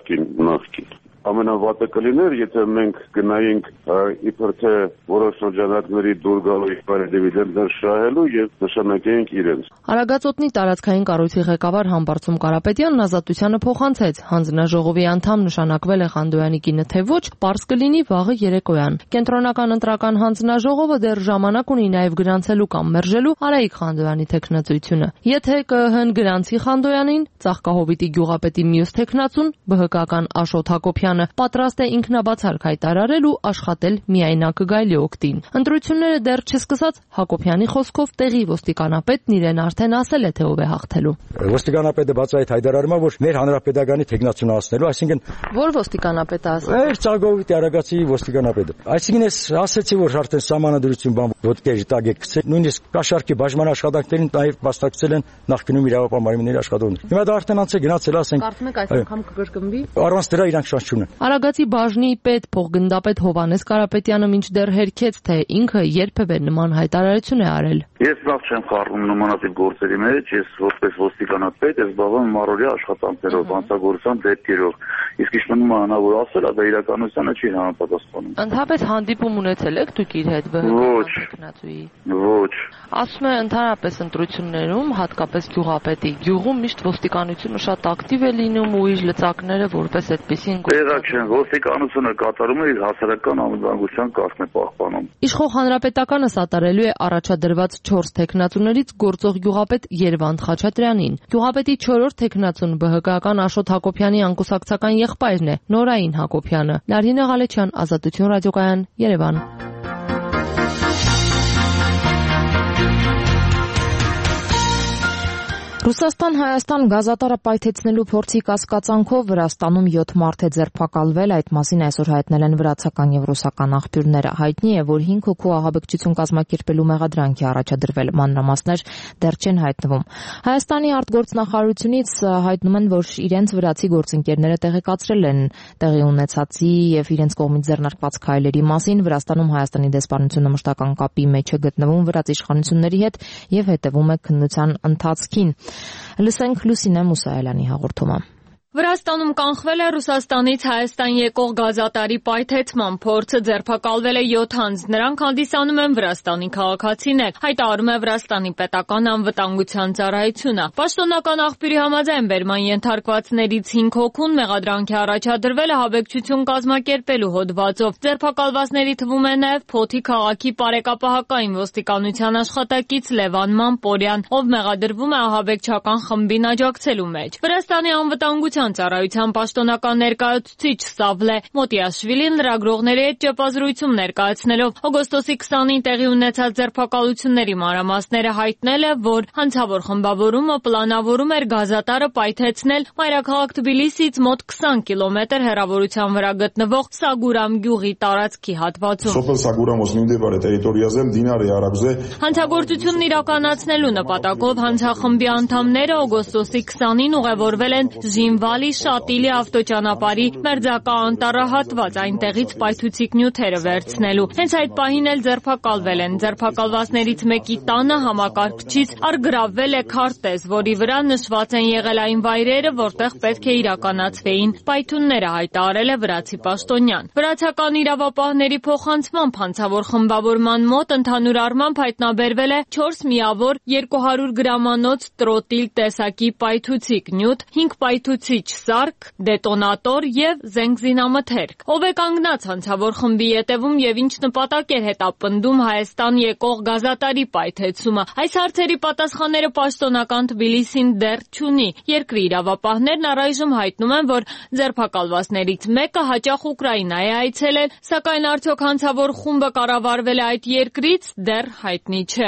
Նախկին։ Ամենավատը կլիներ, եթե մենք գնայինք իբր թե որոշ շրջանակների դուր գալու դիվիդենտներ շահելու եւ նշանակեինք իրենց։ Արագածոտնի տարածքային կառույցի ղեկավար Համբարձում Կարապետյանն Ազատությանը փոխանցեց, հանձնաժողովի անդամ նշանակվել է Խանդոյանի կինը թե ոչ, պարզ կլինի վաղը երեկոյան։ Կենտրոնական ընտրական հանձնաժողովը դեռ ժամանակ ունի նաեւ գրանցելու կամ մերժելու Արայիկ Խանդոյանի թեկնածությունը։ Եթե ԿԸՀ-ն գրանցի Խանդոյանին, Ծաղկահովիտի գյուղապետի մյուս թեկնածուն ԲՀԿ-ական Աշոտ Հակոբյանը պատրաստ է ինքնաբացարկ հայտարարել ու աշխատել միայնակ գայլի օգտին։ Ընտրությունները դեռ չսկսած Հակոբյանի խոսքով տեղի ոստիկանապետն իրեն արդեն ասել է, թե ով է հաղթելու։ Ոստիկանապետը բացահայտ հայտարարում է, որ մեր հանրապետականի թեկնածուն ասնելու, այսինքն ո՞ր ոստիկանապետը ասել։ Ծաղկահովիտի Արագածի ոստիկանապետը։ Այսինքն ես ասեցի, որ արդեն սահմանադրություն բան ոտքերի տակ է գցել, նույնիսկ կաշառքի բաժման աշխատանքներին նաև մասնակցել են նախկինում իրավապահ մարմինների աշխատողներ։ Հիմա դա արդեն անց է գնացել, ասենք։ Կարծում եք այս անգամ կկրկնվի։ Առանց դրա իրանք շանս չունեն։ Արագածի բաժնի պետ փոխգնդապետ Հովհաննես Կարապետյանը մինչդեռ հերքեց, թե ինքը երբևէ նման հայտարարություն է արել։ Ես լավ չեմ խառնում նմանատիպ գործերի մեջ, ես որպես ոստիկանապետ ես զբաղվում եմ առօրյա աշխատանքներով, հանցագործության դեպքերով։ Իսկ ինչ մնում է հնարավոր ասել, դա իրականությանը չի համապատասխանում։ Ընդհանրապես հանդիպում ունեցել եք դուք իր հետ ԲՀԿ-ի։ Ոչ։ Ասում է ընդհանրապես ընտրություններում, հատկապես գյուղապետի գյուղում միշտ ոստիկանությունը շատ ակտիվ է լինում ու իր լծակները որպես այդպեսին Տեղակ չեն, ոստիկանությունը կատարում է իր հասարակական անվտանգության կարգն է պահպանում։ Իշխող հանրապետականը սատարելու է առաջադրված 4 թեկնածուներից գործող գյուղապետ Երվանդ Խաչատրյանին։ Գյուղապետի 4-րդ թեկնածուն ԲՀԿ-ական Աշոտ Հակոբյանի անկուսակցական եղբայրն է Նորային Հակոբյանը։ Նարինե Ղալեչյան, Ազատություն ռադիոկայան, Երևան։ Ռուսաստան-Հայաստան գազատարը պայթեցնելու փորձի կասկածանքով Վրաստանում 7 մարդ է ձերբակալվել, այդ մասին այսօր հայտնել են վրացական եւ ռուսական աղբյուրները։ Հայտնի է, որ 5 հոգու ահաբեկչություն կազմակերպելու մեղադրանք է առաջադրվել, մանրամասներ դեռ չեն հայտնվում։ Հայաստանի արտգործնախարարությունից հայտնում են, որ իրենց վրացի գործընկերները տեղեկացրել են տեղի ունեցածի եւ իրենց կողմից ձեռնարկված քայլերի մասին։ Վրաստանում Հայաստանի դեսպանությունը մշտական կապի մեջ է գտնվում վրաց իշխանությունների հետ եւ հետեւում է քննության ընթացքին։ Լսենք Լուսինե Մուսայելյանի հաղորդումը։ Վրաստանում կանխվել է Ռուսաստանից Հայաստան եկող գազատարի պայթեցման փորձը, ձերբակալվել է 7 անձ, նրանք հանդիսանում են Վրաստանի քաղաքացիներ, հայտարարում է Վրաստանի պետական անվտանգության ծառայությունը։ Պաշտոնական աղբյուրի համաձայն բերման ենթարկվածներից 5 հոգուն մեղադրանք է առաջադրվել ահաբեկչություն կազմակերպելու հոդվածով։ Ձերբակալվածների թվում է նաև Փոթի քաղաքի բարեկապահական ոստիկանության աշխատակից Լևան Մանպորյան, ով մեղադրվում է ահաբեկչական խմբին աջակցելու մեջ։ Վրաստանի անվտանգության ծառայության պաշտոնական ներկայացուցիչ Սավլե Մոտիաշվիլին լրագրողների հետ ճեպազրույցում ներկայացնելով օգոստոսի 20-ին տեղի ունեցած ձերբակալությունների մանրամասները հայտնել է, որ հանցավոր խմբավորումը պլանավորում էր գազատարը պայթեցնել մայրաքաղաք Թբիլիսից մոտ 20 կիլոմետր հեռավորության վրա գտնվող Սագուրամ գյուղի տարածքի հատվածում։ Հանցագործությունն իրականացնելու նպատակով հանցախմբի անդամները օգոստոսի 20-ին ուղևորվել են Զինվալի Շատիլի ավտոճանապարհի մերձակա անտառահատված, այնտեղից պայթուցիկ նյութերը վերցնելու։ Հենց այդ պահին էլ ձերբակալվել են։ Ձերբակալվածներից մեկի տանը համակարգչից առգրավվել է քարտեզ, որի վրա նշված են եղել այն վայրերը, որտեղ պետք է իրականացվեին պայթունները, հայտարարել է վրացի պաշտոնյան։ Վրացական իրավապահների փոխանցմամբ հանցավոր խմբավորման մոտ ընդհանուր առմամբ հայտնաբերվել է 4 միավոր 200 գրամանոց տրոտիլ տեսակի պայթուցիկ նյութ, 5 պայթուցիչ սարք, դետոնատոր եւ զենգզինամթերք։ Ով է կանգնած հանցավոր խմբի ետևում եւ ինչ նպատակ էր հետապնդում Հայաստան եկող գազատարի պայթեցումը։ Այս հարցերի պատասխանները պաշտոնական Թբիլիսին դեռ չունի։ Երկրի իրավապահներն առայժմ հայտնում են, որ ձերբակալվածներից մեկը հաճախ Ուկրաինա է այցելել, սակայն արդյոք հանցավոր խումբը կառավարվել է այդ երկրից, դեռ հայտնի չէ։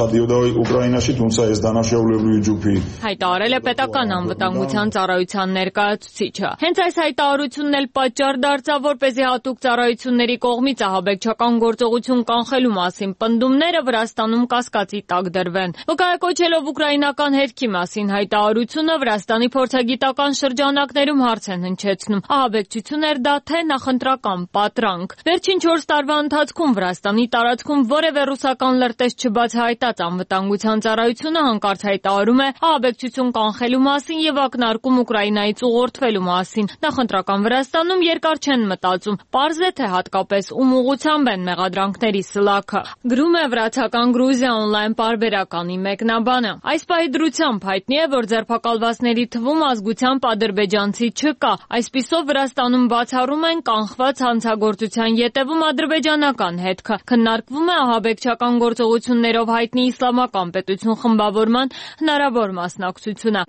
Հայտարարել է պետական անվտանգության ծառայության ներկայացուցիչը։ Հենց այս հայտարարությունն էլ պատճառ դարձավ, որպեսզի հատուկ ծառայությունների կողմից ահաբեկչական գործողություն կանխելու մասին պնդումները Վրաստանում կասկածի տակ դրվեն։ Վկայակոչելով ուկրաինական հետքի մասին հայտարարությունը, Վրաստանի փորձագիտական շրջանակներում հարց են հնչեցնում. ահաբեկչություն էր դա, թե նախընտրական պատրանք։ Վերջին 4 տարվա ընթացքում Վրաստանի տարածքում որևէ ռուսական լրտես չբացահայտած անվտանգության ծառայությունը հանկարծ հայտարարում է ահաբեկչություն կանխելու մասին եւ ակնարկում Ուկրաինայից ուղղորդվելու մասին։ Նախընտրական Վրաստանում երկար չեն մտածում, պարզ է, թե հատկապես ում ուղղությամբ են մեղադրանքների սլաքը։ Գրում է վրացական Գրուզիա օնլայն պարբերականի մեկնաբանը։ Այս պահի դրությամբ հայտնի է, որ ձերբակալվածների թվում ազգությամբ ադրբեջանցի չկա։ Այսպիսով Վրաստանում բացառում են կանխված հանցագործության ետևում ադրբեջանական հետքը։ Քննարկվում է ահաբեկչական գործողություններով հայտնի իսլամական պետություն խմբավորման հնարավոր մասնակցությունը։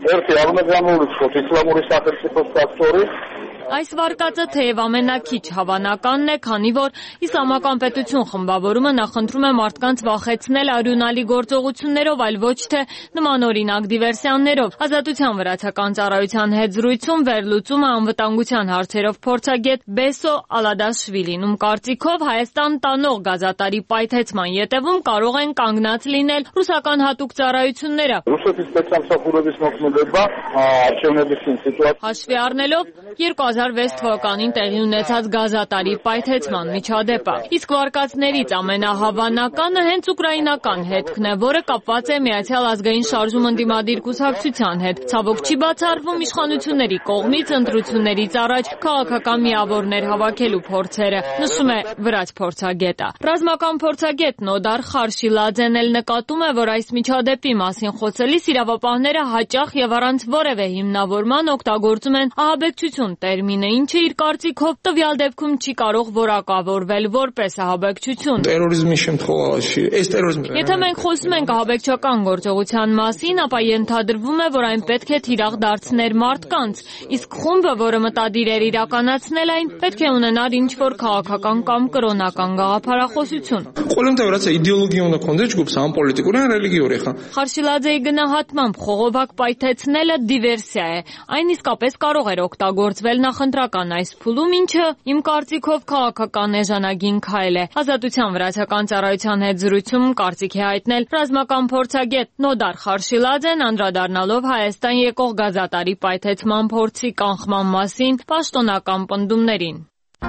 Այս վարկածը թեև ամենաքիչ հավանականն է, քանի որ իսլամական պետություն խմբավորումը նախընտրում է մարդկանց վախեցնել արյունալի գործողություններով, այլ ոչ թե նմանօրինակ դիվերսիաներով։ Ազատության վրացական ծառայության հետ զրույցում վերլուծումը անվտանգության հարցերով փորձագետ Բեսո Ալադաշվիլին, ում կարծիքով Հայաստան տանող գազատարի պայթեցման ետևում կարող են կանգնած լինել ռուսական հատուկ ծառայությունները։ Հաշվի առնելով 2006 թվականին տեղի ունեցած գազատարի պայթեցման միջադեպը։ Իսկ վարկածներից ամենահավանականը հենց ուկրաինական հետքն է, որը կապված է Միացյալ ազգային շարժում ընդդիմադիր կուսակցության հետ։ Ցավոք չի բացառվում իշխանությունների կողմից ընտրություններից առաջ քաղաքական միավորներ հավաքելու փորձերը, նշում է վրաց փորձագետը։ Ռազմական փորձագետ Նոդար Խարշիլաձեն էլ նկատում է, որ այս միջադեպի մասին խոսելիս իրավապահները հաճախ եւ առանց որևէ հիմնավորման օգտագործում են ահաբեկչություն տերմինը։ տերմինը, ինչը իր կարծիքով տվյալ դեպքում չի կարող որակավորվել որպես ահաբեկչություն։ Եթե մենք խոսում ենք ահաբեկչական գործողության մասին, ապա ենթադրվում է, որ այն պետք է թիրախ դարձներ մարդկանց, իսկ խումբը, որը մտադիր էր իրականացնել այն, պետք է ունենար ինչ-որ քաղաքական կամ կրոնական գաղափարախոսություն։ Խարշիլաձեի գնահատմամբ խողովակ պայթեցնելը դիվերսիա է, այն իսկապես կարող էր օգտագործվել նախընտրական այս փուլում, ինչը իմ կարծիքով քաղաքական էժանագին քայլ է։ Ազատության վրացական ծառայության հետ զրույցում կարծիք է հայտնել ռազմական փորձագետ Նոդար Խարշիլաձեն, անդրադառնալով Հայաստան եկող գազատարի պայթեցման փորձի կանխման մասին պաշտոնական պնդումներին։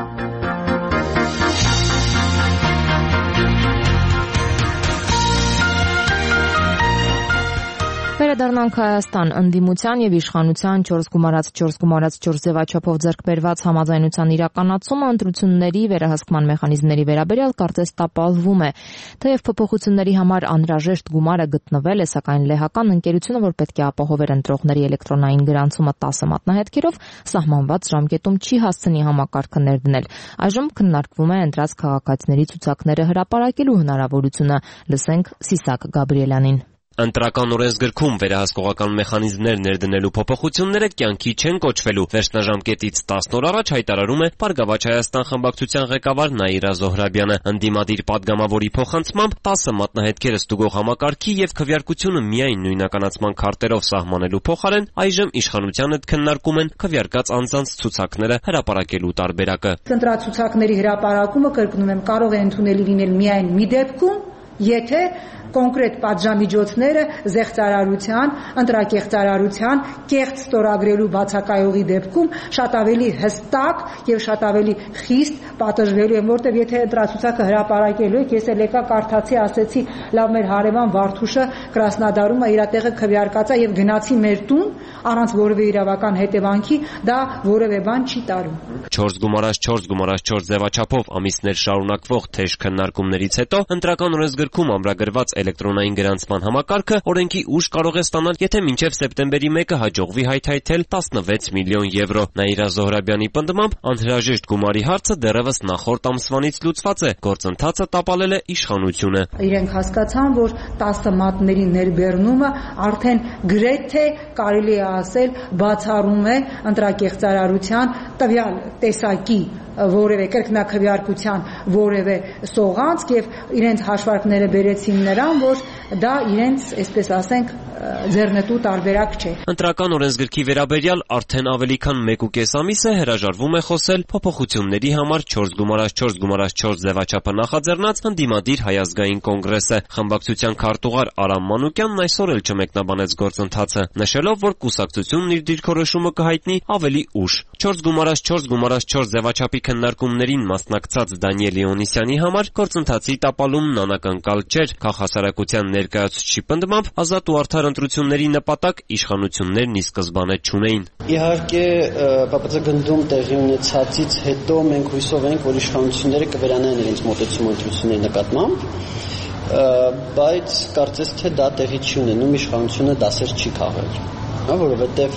Վերադառնանք Հայաստան, ընդդիմության եւ իշխանության 4+4+4 ձևաչափով ձեռք բերված համաձայնության իրականացումը ընտրությունների վերահսկման մեխանիզմների վերաբերյալ կարծես տապալվում է։ Թեև փոփոխությունների համար անհրաժեշտ գումարը գտնվել է, սակայն լեհական ընկերությունը, որ պետք է ապահովեր ընտրողների էլեկտրոնային գրանցումը 10 մատնահետքերով, սահմանված ժամկետում չի հասցնի համակարգը ներդնել։ Այժմ քննարկվում է ընտրած քաղաքացիների ցուցակները հրապարակելու հնարավորությունը։ Լսենք Սիսակ Գաբրիելյանին։ Ընտրական օրենսգրքում վերահսկողական մեխանիզմներ ներդնելու փոփոխությունները կյանքի չեն կոչվելու։ Վերջնաժամկետից 10 օր առաջ հայտարարում է Բարգավաճ Հայաստան խմբակցության ղեկավար Նաիրա Զոհրաբյանը։ Ընդդիմադիր падգամավորի փոխանցմամբ 10 մատնահետքերը ստուգող համակարգի եւ քվեարկությունը միայն նույնականացման քարտերով սահմանելու փոխարեն այժմ իշխանության հետ քննարկում են քվեարկած անձանց ցուցակները հրապարակելու տարբերակը։ Ընտրացուցակների հրապարակումը, կրկնում եմ, կարող է ընդունելի լինել միայն մի դեպքում, եթե կոնկրետ պատժամիջոցները զեղծարարության, ընտրակեղծարարության, կեղծ ստորագրելու բացակայողի դեպքում շատ ավելի հստակ եւ շատ ավելի խիստ պատժվելու են, որտեղ եթե ընտրացուցակը հրապարակելու եք, ես էլ եկա կարդացի, ասեցի, լավ, մեր հարևան Վարդուշը Կրասնոդարում իր տեղը քվեարկած է եւ գնացի մեր տուն առանց որևէ իրավական հետևանքի, դա որևէ բան չի տարում։ 4+4+4 ձևաչափով ամիսներ շարունակվող թեժ քննարկումներից հետո ընտրական օրենսգրքում ամրագրված էլեկտրոնային գրանցման համակարգը օրենքի ուժ կարող է ստանալ, եթե մինչև սեպտեմբերի 1-ը հաջողվի հայթայթել 16 միլիոն եվրո։ Նաիրա Զոհրաբյանի պնդմամբ անհրաժեշտ գումարի հարցը դեռևս նախորդ ամսվանից լուծված է, գործընթացը տապալել է իշխանությունը։ Իրենք հասկացան, որ 10 մատների ներբեռնումը արդեն գրեթե կարելի է ասել բացառում է ընտրակեղծարարության տվյալ տեսակի որևէ կրկնակվեարկության որևէ սողանցք եւ իրենց հաշվարկները բերեցին նրան, որ դա իրենց, այսպես ասենք, ձեռնտու տարբերակ չէ։ Ընտրական օրենսգրքի վերաբերյալ արդեն ավելի քան 1.5 ամիս է հրաժարվում է խոսել փոփոխությունների համար 4+4+4 ձևաչափը նախաձեռնած ընդդիմադիր Հայ ազգային կոնգրեսը։ Խմբակցության քարտուղար Արամ Մանուկյանն այսօր էլ չմեկնաբանեց գործընթացը, նշելով, որ կուսակցությունն իր դիրքորոշումը կհայտնի ավելի ուշ։ 4+4+4 ձևաչափի քննարկումներին մասնակցած Դանիել Իոնիսյանի համար գործընթացի տապալումն անակնկալ չէր։ Քաղաքասարակության ներկայացուցչի պնդմամբ ազատ ու արդար ընտրությունների նպատակ իշխանություններն ի սկզբանե չունեին։ Իհարկե, ՊՊՑ գնդում տեղի ունեցածից հետո մենք հույսով ենք, որ իշխանությունները կվերանային իրենց մոտեցումը ընտրությունների նկատմամբ, բայց կարծես թե դա տեղի չի ունենում, իշխանությունը դասեր չի քաղել, որովհետև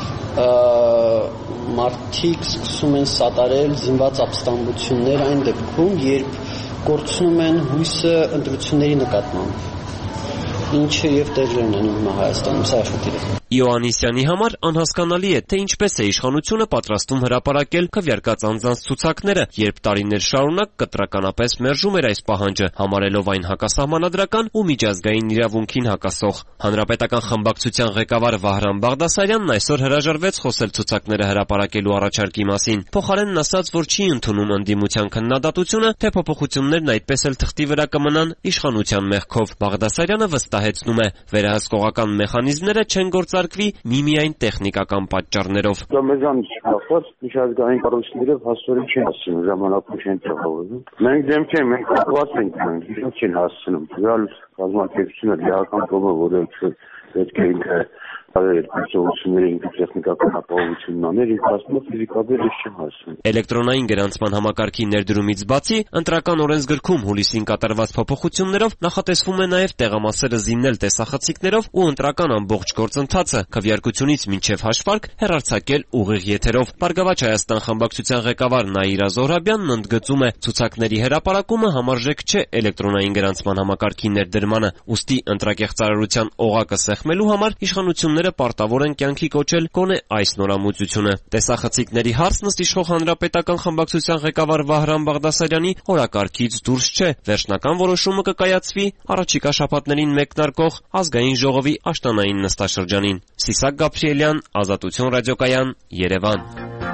մարդիկ սկսում են սատարել զինված ապստամբություններ այն դեպքում, երբ կորցնում են հույսը ընտրությունների նկատմամբ, ինչը եւ տեղի ունենում է Հայաստանում, սա է խնդիրը։ Իոաննիսյանի համար անհասկանալի է, թե ինչպես է իշխանությունը պատրաստվում հրապարակել քվեարկած անձանց ցուցակները, երբ տարիներ շարունակ կտրականապես մերժում էր այս պահանջը, համարելով այն հակասահմանադրական ու միջազգային իրավունքին հակասող։ Հանրապետական խմբակցության ղեկավար Վահրամ Բաղդասարյանն այսօր հրաժարվեց խոսել ցուցակները հրապարակելու առաջարկի մասին։ Փոխարենն ասաց, որ չի ընդունում ընդդիմության քննադատությունը, թե փոփոխություններն այդպես էլ թղթի վրա կմնան իշխանության մեղքով։ Բաղդասարյանը վստահեցնում է, վերահսկողական մեխանիզմները չեն գործարկվի միմիայն տեխնիկական պատճառներով։ Դա մեզանից չկախված միջազգային կառույցները հաստորեն չեն հասցնում, ժամանակում չեն տեղավորվում։ Մենք դեմք ենք կապված ենք, մենք չեն հասցնում։ Ռեալ կազմակերպությունը լիական կողմը, որը պետք է ինքը Գործողությունների տեխնիկական ապահովությունն աներ, ինքը ասում է ֆիզիկապես չեմ հասնում։ Էլեկտրոնային գրանցման համակարգի ներդրումից բացի, ընտրական օրենսգրքում հուլիսին կատարված փոփոխություններով նախատեսվում է նաև տեղամասերը զիննել տեսախցիկներով ու ընտրական ամբողջ գործընթացը քվեարկությունից մինչև հաշվարկ հեռարձակել ուղիղ եթերով։ Բարգավաճ Հայաստան խմբակցության ղեկավար Նաիրա Զոհրաբյանն ընդգծում է, ցուցակների հրապարակումը համարժեք չէ էլեկտրոնային գրանցման համակարգի ներդրմանը, ուստի ընտրակեղծարարության օղակը սեղմելու համար իշխանությունները պարտավոր են կյանքի կոչել գոնե այս նորամուծությունը։ Տեսախցիկների հարցն ըստ իշխող հանրապետական խմբակցության ղեկավար Վահրամ Բաղդասարյանի օրակարգից դուրս չէ։ Վերջնական որոշումը կկայացվի առաջիկա շաբաթներին մեկնարկող ազգային ժողովի աշտանային նստաշրջանին։ Սիսակ Գաբրիելյան, Ազատություն ռադիոկայան, Երևան։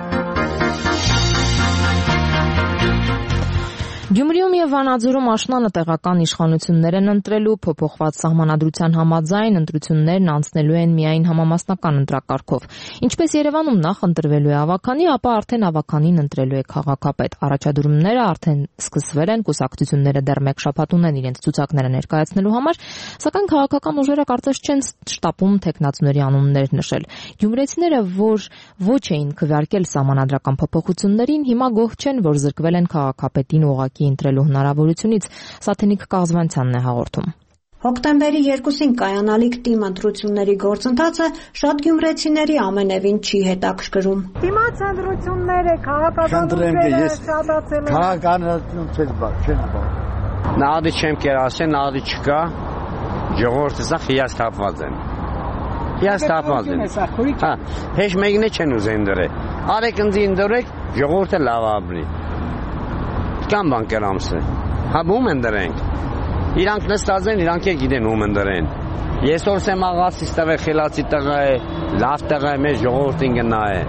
Գյումրիում եւ Վանաձորում աշնանը տեղական իշխանություններ են ընտրելու, փոփոխված սահմանադրության համաձայն ընտրություններն անցնելու են միայն համամասնական ընտրակարգով։ Ինչպես Երևանում նախ ընտրվելու է ավագանի, ապա արդեն ավագանին ընտրելու է քաղաքապետ։ Առաջադրումները արդեն սկսվել են, կուսակցությունները դեռ մեկ շաբաթ ունեն իրենց ցուցակները ներկայացնելու համար, սակայն քաղաքական ուժերը կարծես չեն շտապում թեկնածուների անուններ նշել։ Գյումրեցիները, որ ոչ էին քվեարկել սահմանադրական փոփոխություններին, հիմա գոհ չեն, որ զրկվել են քաղաքապետին ուղղակի ընտրելու հնարավորությունից, Սաթենիկ Կաղզվանցյանն է հաղորդում։ Հոկտեմբերի 2-ին կայանալիք տիմ ընտրությունների գործընթացը շատ գյումրեցիների ամենևին չի հետաքրքրում։ Դիմաց ընտրությունները քաղաքական ուժերը շատացել են։ Քաղաքականություն չեն։ Նահատի չեմ կերասել, նահատի չկա, ժողովուրդը սա հիասթափված են։ Հիասթափված են։ Հա, հեչ մեկն չեն ուզեն դրել։ Արեք ընձի ընդրեք, ժողովուրդը լավ ապրի։ Կամ բան կերամսը։ Հա ում են դրենք։ Իրանք նստած են, իրանք էլ գիտեն ում են դրեն։ Ես որ սեմ աղացից տղե խելացի տղա է, լավ տղա է, մեր ժողովրդին գնա է։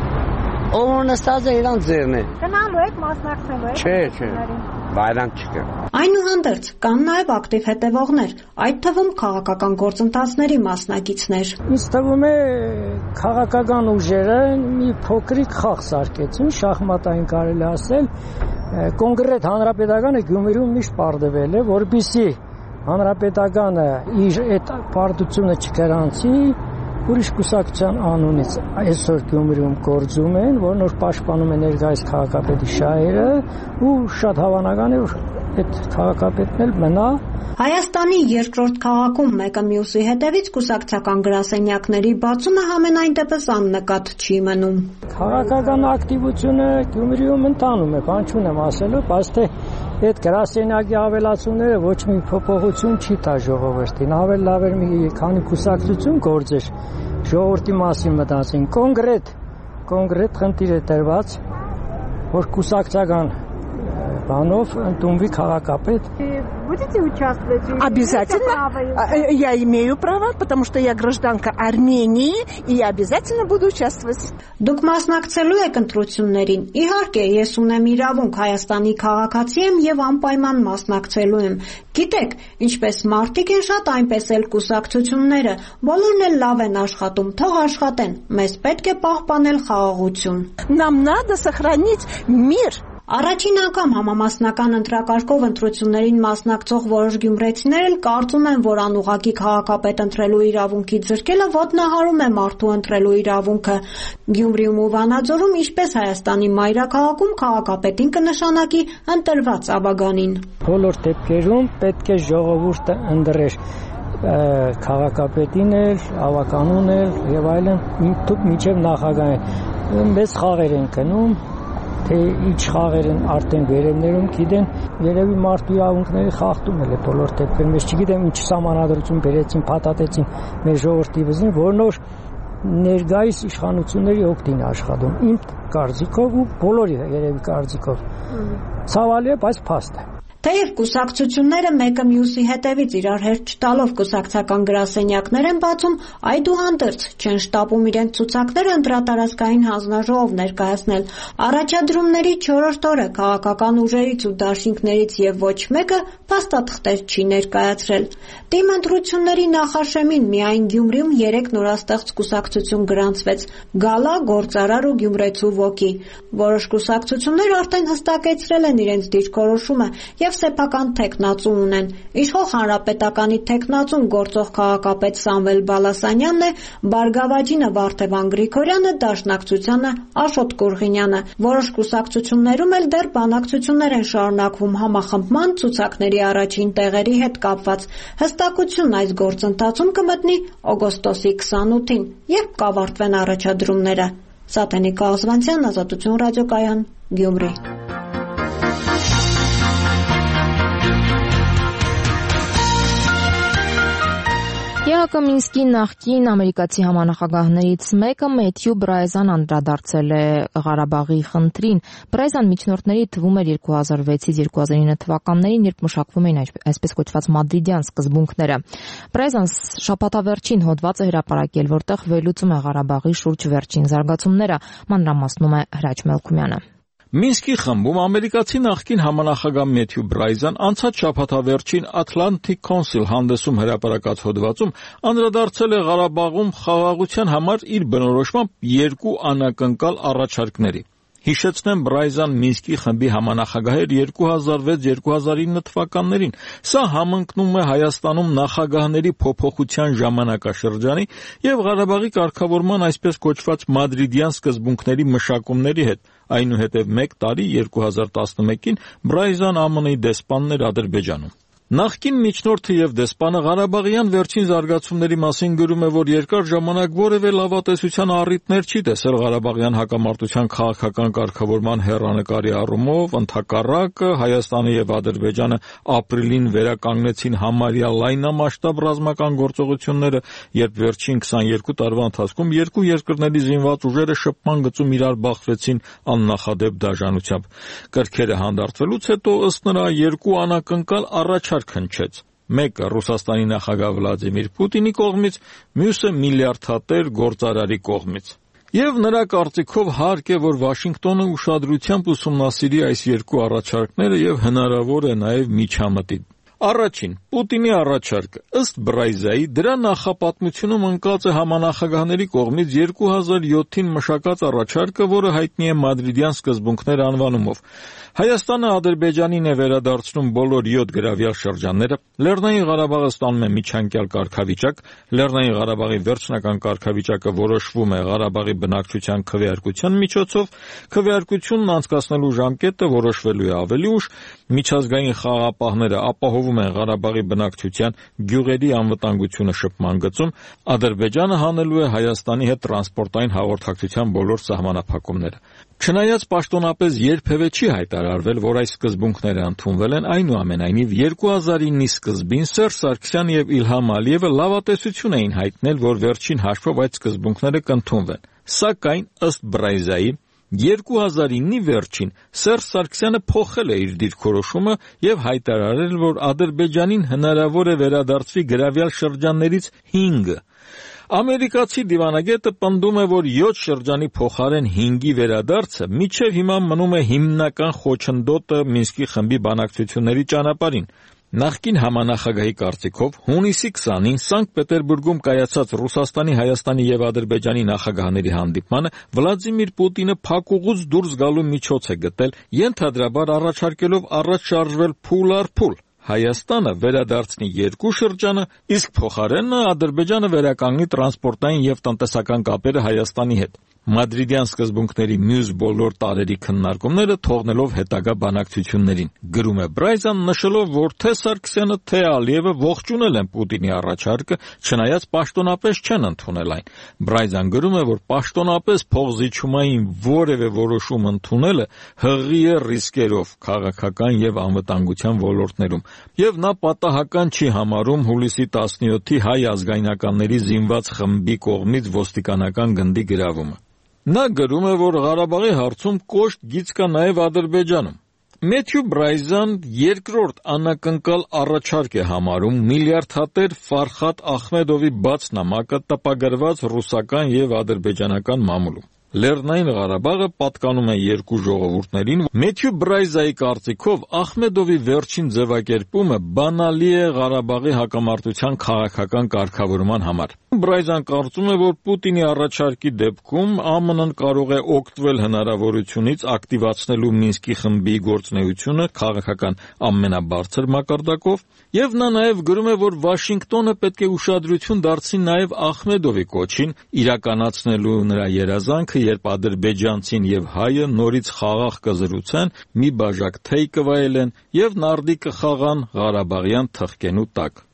Ով որ նստած է, իրանք ձերն է։ Գնալու եք, մասնակցելու եք։ Չէ, բայրանք չկա։ Այնուհանդերձ կան նաև ակտիվ հետևողներ, այդ թվում քաղաքական գործընթացների մասնակիցներ։ Ինձ թվում է քաղաքական ուժերը մի փոքրիկ խաղ սարքեցին, շախմատային կարելի ասել, կոնկրետ հանրապետականը Գյումրիում միշտ պարտվել է, որպեսզի հանրապետականը իր այդ պարտությունը չկրանցի, ուրիշ կուսակցության անունից այսօր Գյումրիում գործում են, որ նոր պաշտպանում են ներկայիս քաղաքապետի շահերը ու շատ հավանական է, որ այդ քաղաքապետն էլ մնա։ Հայաստանի երկրորդ քաղաքում մեկը մյուսի հետևից կուսակցական գրասենյակների բացումը համենայն դեպս աննկատ չի մնում։ Քաղաքական ակտիվությունը Գյումրիում ընթանում է, բան չունեմ ասելու, բայց թե այդ գրասենյակի ավելացումները ոչ մի փոփոխություն չի տա ժողովրդին, ավելի լավ էր մի քանի կուսակցություն գործեր, ժողովրդի մասին մտածին, կոնկրետ խնդիր է դրված, որ кусакցական Банов, Тумби, Каракапет. Будете участвовать? Обязательно. Я имею право, потому что я гражданка Армении, и я обязательно буду участвовать. Դուք մասնակցելու եք ընտրություններին։ Իհարկե, ես ունեմ իրավունք, Հայաստանի քաղաքացի եմ եւ անպայման մասնակցելու եմ։ Գիտեք, ինչպես մարդիկ են շատ, այնպես էլ կուսակցությունները։ Բոլորն էլ լավ են աշխատում, թող աշխատեն։ Մեզ պետք է պահպանել խաղաղություն։ Нам надо сохранить мир. Առաջին անգամ համամասնական ընտրակարգով ընտրություններին մասնակցող որոշ գյումրեցիներ էլ կարծում են, որ անուղղակի քաղաքապետ ընտրելու իրավունքի ձեռքելը ոտնահարում է մարդու ընտրելու իրավունքը։ Գյումրիում ու Վանաձորում, ինչպես Հայաստանի մայրաքաղաքում, քաղաքապետին կնշանակի ընտրված ավագանին։ Բոլոր դեպքերում պետք է ժողովուրդը ընտրեր քաղաքապետին էլ, ավականուն էլ եւ այլն, մինչեւ նախագահին։ Մեծ խաղեր են գնում, թե ինչ խաղեր են արդեն վերևներում գիտեն, երևի մարդու իրավունքների խախտում է բոլոր դեպքերում, ես չգիտեմ ինչ սահմանադրություն բերեցին, փաթաթեցին մեր ժողովրդի վզին, որ նոր ներկայիս իշխանությունների օգտին աշխատում, իմ կարծիքով ու բոլորի երևի կարծիքով։ Ցավալի է, բայց փաստ է։ Թեև կուսակցությունները մեկը մյուսի հետևից իրար հերթ չտալով կուսակցական գրասենյակներ են բացում, այդուհանդերձ չեն շտապում իրենց ցուցակները ընտրատարածքային հանձնաժողով ներկայացնել։ Առաջադրումների 4-րդ օրը քաղաքական ուժերից ու դաշինքներից եւ ոչ մեկը փաստաթղթեր չի ներկայացրել։ Տիմ ընտրությունների նախաշեմին միայն Գյումրիում 3 նորաստեղծ կուսակցություն գրանցվեց՝ Գալա, Գործարար ու Գյումրեցու ոգի։ Որոշ կուսակցություններ արդեն հստակեցրել են իրենց դիրքորոշումը եւ եւ սեփական թեկնածու ունեն։ Իշխող հանրապետականի թեկնածուն գործող քաղաքապետ Սամվել Բալասանյանն է, Բարգավաճինը Վարդևան Գրիգորյանը, Դաշնակցությանը Աշոտ Կուրղինյանը։ Որոշ կուսակցություններում էլ դեռ բանակցություններ են շարունակվում համախմբման, ցուցակների առաջին տեղերի հետ կապված։ Հստակությունն այս գործընթացում կմտնի օգոստոսի 28-ին, երբ կավարտվեն առաջադրումները։ Սաթենիկ Աղզվանցյան, Ազատություն ռադիոկայան, Գյումրի։ ԵԱՀԿ Մինսկի նախկին ամերիկացի համանախագահներից մեկը Մեթյու Բրայզան անդրադարձել է Ղարաբաղի խնդրին։ Բրայզան միջնորդների թվում էր 2006-ից 2009 թվականներին, երբ մշակվում էին այսպես կոչված մադրիդյան սկզբունքները։ Բրայզան շաբաթավերջին հոդված է հրապարակել, որտեղ վերլուծում է Ղարաբաղի շուրջ վերջին զարգացումները, մանրամասնում է Հրաչ Մելքումյանը։ Մինսկի խմբում ամերիկացի նախկին համանախագահ Մեթյու Բրայզան անցած շաբաթավերջին Atlantic Council հանդեսում հրապարակած հոդվածում անդրադարձել է Ղարաբաղում խաղաղության համար իր բնորոշմամբ երկու անակնկալ առաջարկների։ Հիշեցնեմ, Բրայզան Մինսկի խմբի համանախագահ էր 2006-2009 թվականներին։ Սա համընկնում է Հայաստանում նախագահների փոփոխության ժամանակաշրջանի եւ Ղարաբաղի կարգավորման այսպես կոչված մադրիդյան սկզբունքների մշակումների հետ։ Այնուհետև 1 տարի 2011-ին Բրայզան ԱՄՆ-ի դեսպանն էր Ադրբեջանում։ Նախկին միջնորդը եւ դեսպանը Ղարաբաղյան վերջին զարգացումների մասին գրում է, որ երկար ժամանակ որևէ լավատեսության առիթներ չի տեսել Ղարաբաղյան հակամարտության քաղաքական կարգավորման հեռանկարի առումով, ընդհակառակը Հայաստանը եւ Ադրբեջանը ապրիլին վերականգնեցին համարյա լայնամասշտաբ ռազմական գործողությունները, երբ վերջին 22 տարվա ընթացքում երկու երկրների զինված ուժերը շփման գծում իրար բախվեցին աննախադեպ դաժանությամբ։ Կրքերը հանդարտվելուց հետո ըստ նրա երկու անակնկալ առաջարկ հնչեց։ Մեկը Ռուսաստանի նախագահ Վլադիմիր Պուտինի կողմից, մյուսը միլիարդատեր գործարարի կողմից։ Եվ նրա կարծիքով հարկ է, որ Վաշինգտոնը ուշադրությամբ ուսումնասիրի այս երկու առաջարկները եւ հնարավոր է նաեւ միջամտի։ Առաջին, Պուտինի առաջարկը, ըստ Բրայզայի, դրա նախապատմությունում ընկած է համանախագահների կողմից 2007-ին մշակած առաջարկը, որը հայտնի է Մադրիդյան սկզբունքներ անվանումով։ Հայաստանը Ադրբեջանին է վերադարձնում բոլոր 7 գրավյալ շրջանները, Լեռնային Ղարաբաղը ստանում է միջանկյալ կարգավիճակ, Լեռնային Ղարաբաղի վերջնական կարգավիճակը որոշվում է Ղարաբաղի բնակչության քվեարկության միջոցով, քվեարկությունն անցկացնելու ժամկետը որոշվելու է ավելի ուշ, միջազգային խաղաղապահները ապահովում են Ղարաբաղի բնակչության գյուղերի անվտանգությունը շփման գծում, Ադրբեջանը հանելու է Հայաստանի հետ տրանսպորտային հաղորդակցության բոլոր սահմանափակումները։ Չնայած պաշտոնապես երբևէ չի հայտարարվել, որ այս սկզբունքները ընդունվել են, այնուամենայնիվ 2009-ի սկզբին Սերժ Սարգսյանը եւ Իլհամ Ալիևը լավատեսություն էին հայտնել, որ վերջին հաշվով այդ սկզբունքները կընդունվեն։ Սակայն ըստ Բրայզայի 2009-ի վերջին Սերժ Սարգսյանը փոխել է իր դիրքորոշումը եւ հայտարարել, որ Ադրբեջանին հնարավոր է վերադարձվի գրավյալ շրջաններից 5-ը։ Ամերիկացի դիվանագետը պնդում է, որ 7 շրջանի փոխարեն 5-ի վերադարձը մինչև հիմա մնում է հիմնական խոչընդոտը Մինսկի խմբի բանակցությունների ճանապարհին։ Նախկին համանախագահի կարծիքով հունիսի 20-ին Սանկտ Պետերբուրգում կայացած Ռուսաստանի, Հայաստանի եւ Ադրբեջանի նախագահների հանդիպմանը Վլադիմիր Պուտինը փակուղուց դուրս գալու միջոց է գտել, ենթադրաբար առաջարկելով առաջ շարժվել փուլ առ փուլ։ Հայաստանը վերադարձնի 2 շրջանը, իսկ փոխարենը Ադրբեջանը վերականգնի տրանսպորտային եւ տնտեսական կապերը Հայաստանի հետ։ Մադրիդյան սկզբունքների մյուս բոլոր տարերի քննարկումները թողնելով հետագա բանակցություններին, գրում է Բրայզան, նշելով, որ թե Սարգսյանը, թե Ալիևը ողջունել են Պուտինի առաջարկը, չնայած պաշտոնապես չեն ընդունել այն։ Բրայզան գրում է, որ պաշտոնապես փողզիջումային որևէ որոշում ընդունելը հղի է ռիսկերով քաղաքական եւ անվտանգության ոլորտներում, եւ նա պատահական չի համարում հուլիսի 17-ի հայ ազգայնականների զինված խմբի կողմից ոստիկանական գնդի գրավումը։ Նա գրում է, որ Ղարաբաղի հարցում կոշտ գիծ կա նաև Ադրբեջանում։ Մեթյու Բրայզան երկրորդ անակնկալ առաջարկ է համարում միլիարդատեր Ֆարխադ Ախմեդովի բաց նամակը տպագրված ռուսական եւ ադրբեջանական մամուլում։ Լեռնային Ղարաբաղը պատկանում է երկու ժողովուրդներին։ Մեթյու Բրայզայի կարծիքով Ախմեդովի վերջին ձևակերպումը բանալի է Ղարաբաղի հակամարտության քաղաքական կարգավորման համար։ Բրայզան կարծում է, որ Պուտինի առաջարկի դեպքում ԱՄՆ-ն կարող է օգտվել հնարավորությունից ակտիվացնելու Մինսկի խմբի գործունեությունը քաղաքական ամենաբարձր մակարդակով, եւ նա նաեւ գրում է, որ Վաշինգտոնը պետք է ուշադրություն դարձնի նաեւ Ախմեդովի կոչին, իրականացնելու նրա երազանքը, երբ ադրբեջանցին եւ հայը նորից խաղաղ կզրուցեն, մի բաժակ թեյ կվայելեն եւ նարդի կխաղան Ղարաբաղյան թխկենու տակ։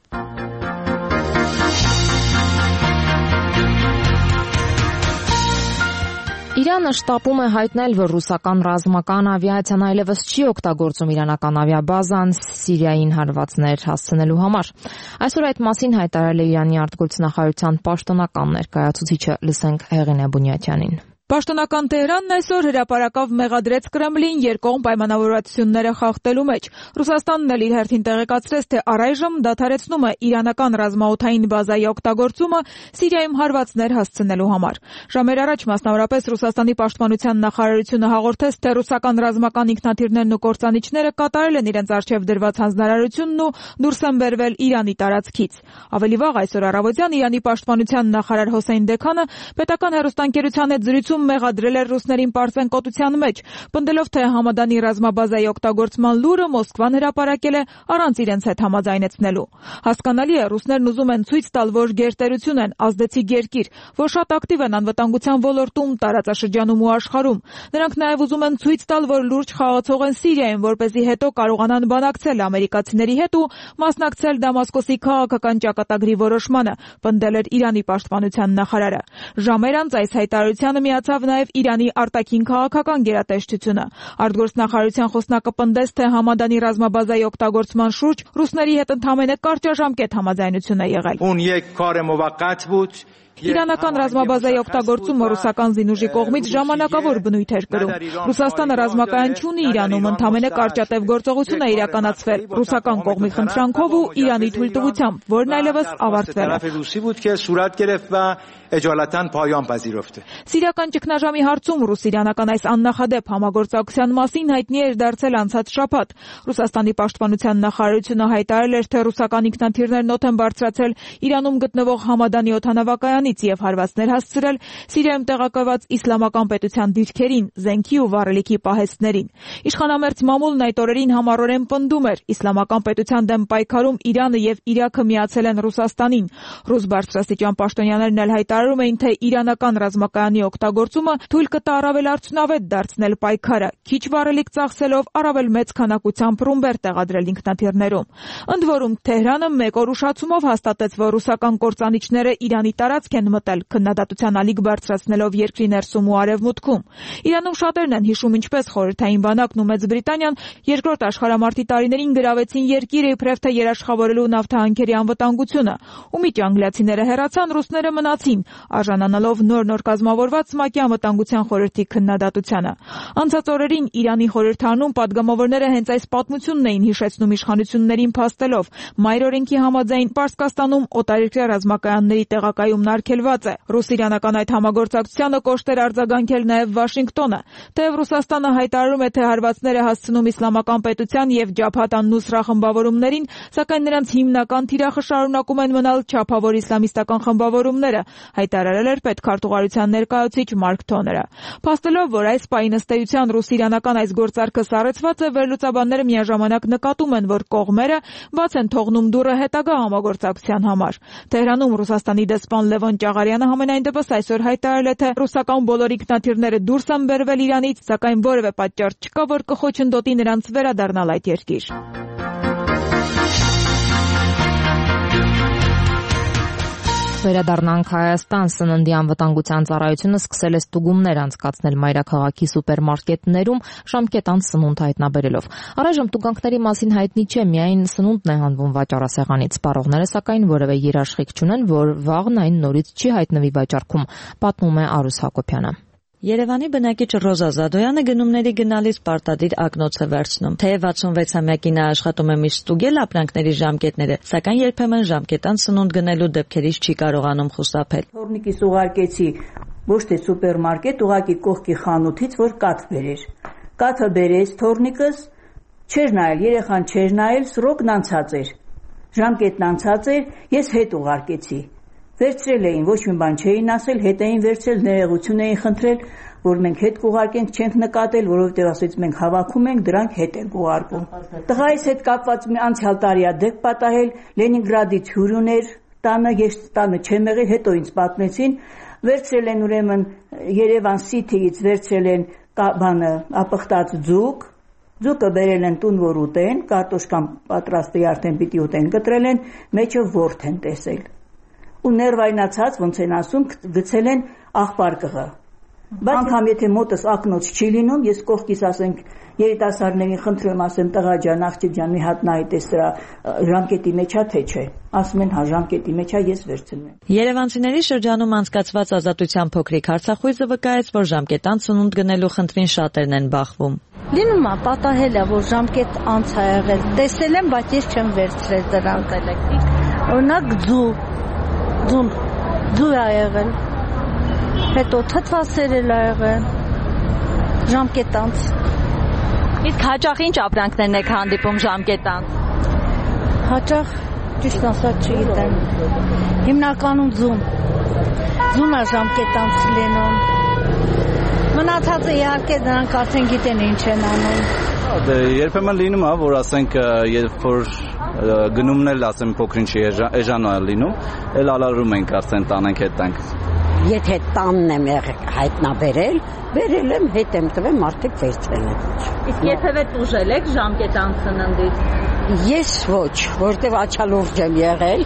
Իրանը շտապում է հայտնել, որ ռուսական ռազմական ավիացիան այլևս չի օգտագործում իրանական ավիաբազան Սիրիային հարվածներ հասցնելու համար։ Այսօր այդ մասին հայտարարել է Իրանի արտգործնախարարության պաշտոնական ներկայացուցիչը, լսենք Հեղինե Բունյաթյանին։ Պաշտոնական Տեհրանն այսօր հրապարակավ մեղադրեց Կրեմլին երկկողմ պայմանավորվածությունները խախտելու մեջ։ Ռուսաստանն էլ իր հերթին տեղեկացրեց, թե առայժմ դադարեցնում է իրանական ռազմաօդային բազայի օգտագործումը Սիրիայում հարվածներ հասցնելու համար։ Ժամեր առաջ մասնավորապես Ռուսաստանի պաշտպանության նախարարությունը հաղորդեց, թե ռուսական ռազմական ինքնաթիռներն ու կործանիչները կատարել են իրենց առջև դրված հանձնարարությունն ու դուրս են բերվել Իրանի տարածքից։ Ավելի վաղ այսօր առավոտյան Իրանի պաշտպանության նախարար Հոսեյն Դեքանը պետական հեռուստաընկերության հետ զրույցում մեղադրել էր ռուսներին պարծենկոտության մեջ, պնդելով, թե Համադանի ռազմաբազայի օգտագործման լուրը Մոսկվան հրապարակել է առանց իրենց հետ համաձայնեցնելու։ Հասկանալի է, ռուսներն ուզում են ցույց տալ, որ գերտերություն են, ազդեցիկ երկիր, որ շատ ակտիվ են անվտանգության ոլորտում, տարածաշրջանում ու աշխարհում։ Նրանք նաև ուզում են ցույց տալ, որ լուրջ խաղացող են Սիրիայում, որպեսզի հետո կարողանան բանակցել ամերիկացիների հետ ու մասնակցել Դամասկոսի քաղաքական ճակատագրի որոշմանը, պնդել էր Իրանի պաշտպանության նախարարը։ Ժամեր անց այս հայտարարությանը միացավ նաև Իրանի արտաքին քաղաքական գերատեսչությունը։ Արտգործնախարարության խոսնակը պնդեց, թե Համադանի ռազմաբազայի օգտագործման շուրջ ռուսների հետ ընդամենը կարճաժամկետ համաձայնություն է եղել։ Իրանական ռազմաբազայի օգտագործումը ռուսական զինուժի կողմից ժամանակավոր բնույթ էր կրում։ Ռուսաստանը ռազմակայան չունի Իրանում, ընդամենը կարճատև գործողություն է իրականացվել ռուսական կողմի խնդրանքով ու Իրանի թույլտվությամբ, որն այլևս ավարտվել է։ Սիրիական ճգնաժամի հարցում ռուս-իրանական այս աննախադեպ համագործակցության մասին հայտնի էր դարձել անցած շաբաթ։ Ռուսաստանի պաշտպանության նախարարությունը հայտարարել էր, թե ռուսական ինքնաթիռներն օդ են բարձրացրել Իրանում գտնվող Համադանի օդանավակայանից եւ հարվածներ հասցրել Սիրիայում տեղակայված իսլամական պետության դիրքերին, զենքի ու վառելիքի պահեստներին։ Իշխանամերձ մամուլն այդ օրերին համառորեն պնդում էր, իսլամական պետության դեմ պայքարում Իրանը եւ Իրաքը միացել են Ռուսաստանին։ Ռուս բարձրաստիճան պաշտոնյաներն էլ հայտարարում էին, թե իրանական ռազմակայանի օգտագործումը թույլ կտա առավել արդյունավետ դարձնել պայքարը, քիչ վառելիք ծախսելով առավել մեծ քանակությամբ ռումբեր տեղադրել ինքնաթիռներում։ Ընդ որում Թեհրանը մեկ օր ուշացումով հաստատեց, որ ռուսական կործանիչները Իրանի տարածք են մտել, քննադատության ալիք բարձրացնելով երկրի ներսում ու արևմուտքում։ Իրանում շատերն են հիշում, ինչպես խորհրդային բանակն ու Մեծ Բրիտանիան երկրորդ աշխարհամարտի տարիներին գրավեցին երկիրը իբրև թե երաշխավորելու նավթահանքերի անվտանգությունը։ Ու միջ անգլիացիները հեռացան, ռուսները մնացին, արժանանալով նոր կազմավորված ՄԱԿ-ի անվտանգության խորհրդի քննադատությանը։ Անցած օրերին Իրանի խորհրդարանում պատգամավորները հենց այս պատմությունն էին հիշեցնում իշխանություններին փաստելով։ Մայր օրենքի համաձայն Պարսկաստանում օտարերկրյա ռազմակայանների տեղակայումն արգելված է։ Ռուս-իրանական այդ համագործակցությանը կոշտ էր արձագանքել նաև Վաշինգտոնը։ Թեև Ռուսաստանը հայտարարում է, թե հարվածներ է հասցնում իսլամական պետության եւ Ջաբհաթ ան-Նուսրա խմբավորումներին, սակայն նրանց հիմնական թիրախը շարունակում են մնալ չափավոր իսլամիստական խմբավորումները, հայտարարել էր պետքարտուղարության ներկայացուցիչ Մարկ Թոները։ Փաստելով, որ այս պահին ըստ էության ռուս-իրանական այս գործարքը սառեցված է, վերլուծաբանները միաժամանակ նկատում են, որ կողմերը բաց են թողնում դուռը հետագա համագործակցության համար։ Թեհրանում Ռուսաստանի դեսպան Լևոն Ճաղարյանը համենայնդեպս այսօր հայտարարել է, թե ռուսական բոլոր ինքնաթիռները դուրս են բերվել Իրանից, սակայն որևէ պատճառ չկա, որ կխոչընդոտի նրանց վերադառնալ այդ երկիր։ Վերադառնանք Հայաստան։ Սննդի անվտանգության ծառայությունը սկսել է ստուգումներ անցկացնել մայրաքաղաքի սուպերմարկետներում ժամկետ անց սնունդ հայտնաբերելով։ Առայժմ տուգանքների մասին հայտնի չէ, միայն սնունդն է հանվում վաճառասեղանից։ Սպառողները սակայն որևէ երաշխիք չունեն, որ վաղն այն նորից չի հայտնվի վաճառքում, պատմում է Արուս Հակոբյանը։ Երևանի բնակիչ Ռոզա Զադոյանը գնումների գնալիս պարտադիր ակնոց է վերցնում։ Թեև 66-ամյակի նա աշխատում է միշտ ստուգել ապրանքների ժամկետները, սակայն երբեմն ժամկետան սնունդ գնելու դեպքերից չի կարողանում խուսափել։ Թորնիկիս ուղարկեցի ոչ թե սուպերմարկետ, ուղղակի կողքի խանութից, որ կաթ բերեր։ Կաթը բերեց թորնիկս, չէր նայել, երեխան չէր նայել, սրոկն անցած էր։ Ժամկետն անցած էր, ես հետ ուղարկեցի։ Վերցրել էին, ոչ մի բան չէին ասել, հետ էին վերցրել, ներողություն էին խնդրել, որ մենք հետ կուղարկենք, չենք նկատել, որովհետև ասեց մենք հավաքում ենք, դրանք հետ ենք ուղարկում։ Տղայիս հետ կապված անցյալ տարի դեպք պատահել, Լենինգրադից հյուր ուներ, տանը, ես տանը չեմ եղել, հետո ինձ պատմեցին, վերցրել են ուրեմն Երևան City-ից վերցրել են ապխտած ձուկ, ձուկը բերել են տուն, որ ուտեն, կարտոշկան պատրաստի արդեն պիտի ուտեն, կտրել են, մեջը ворթ են տեսել։ Ու ներվայնացած, ոնց են ասում, գցել են աղբարկղը։ Բայց անգամ եթե մոտս ակնոց չի լինում, ես կողքից ասենք երիտասարդներին խնդրում ասեմ տղա ջան, աղջիկ ջան, մի հատ նայ տես դրա ժամկետի մեջ է թե չէ։ Ասում են հա ժամկետի մեջ է, ես վերցնում եմ։ Երևանցիների շրջանում անցկացված ազատության փոքրիկ հարցախույզը վկայեց, որ ժամկետան սնունդ գնելու խնդրին շատերն են բախվում։ Լինում է, պատահել է, որ ժամկետ անց է եղել։ Տեսել եմ, բայց ես չեմ վերցրել դրանք։ Օրինակ ձու է եղել։ Հետո թթվասերել է եղել։ Ժամկետ անց։ Իսկ հաճախ ինչ ապրանքներն եք հանդիպում ժամկետ անց։ Հաճախ ճիշտ ասած չգիտեմ։ Հիմնականում ձուն է ժամկետ անց լինում։ Մնացածը իհարկե դրանք արդեն գիտեն ինչ են անում։ Դե երբեմն լինում է, որ ասենք երբ որ գնումն էլ ասեմ փոքրինչ էժան է լինում, էլ ալարում ենք արդեն տանենք հետ տանք։ Եթե տանն եմ հայտնաբերել, բերել եմ, հետ եմ տվել, մարդիկ վերցրել են։ Իսկ երբևէ տուժել եք ժամկետ անց սննդից։ Ես ոչ, որտեվ աչալուրջ եմ եղել,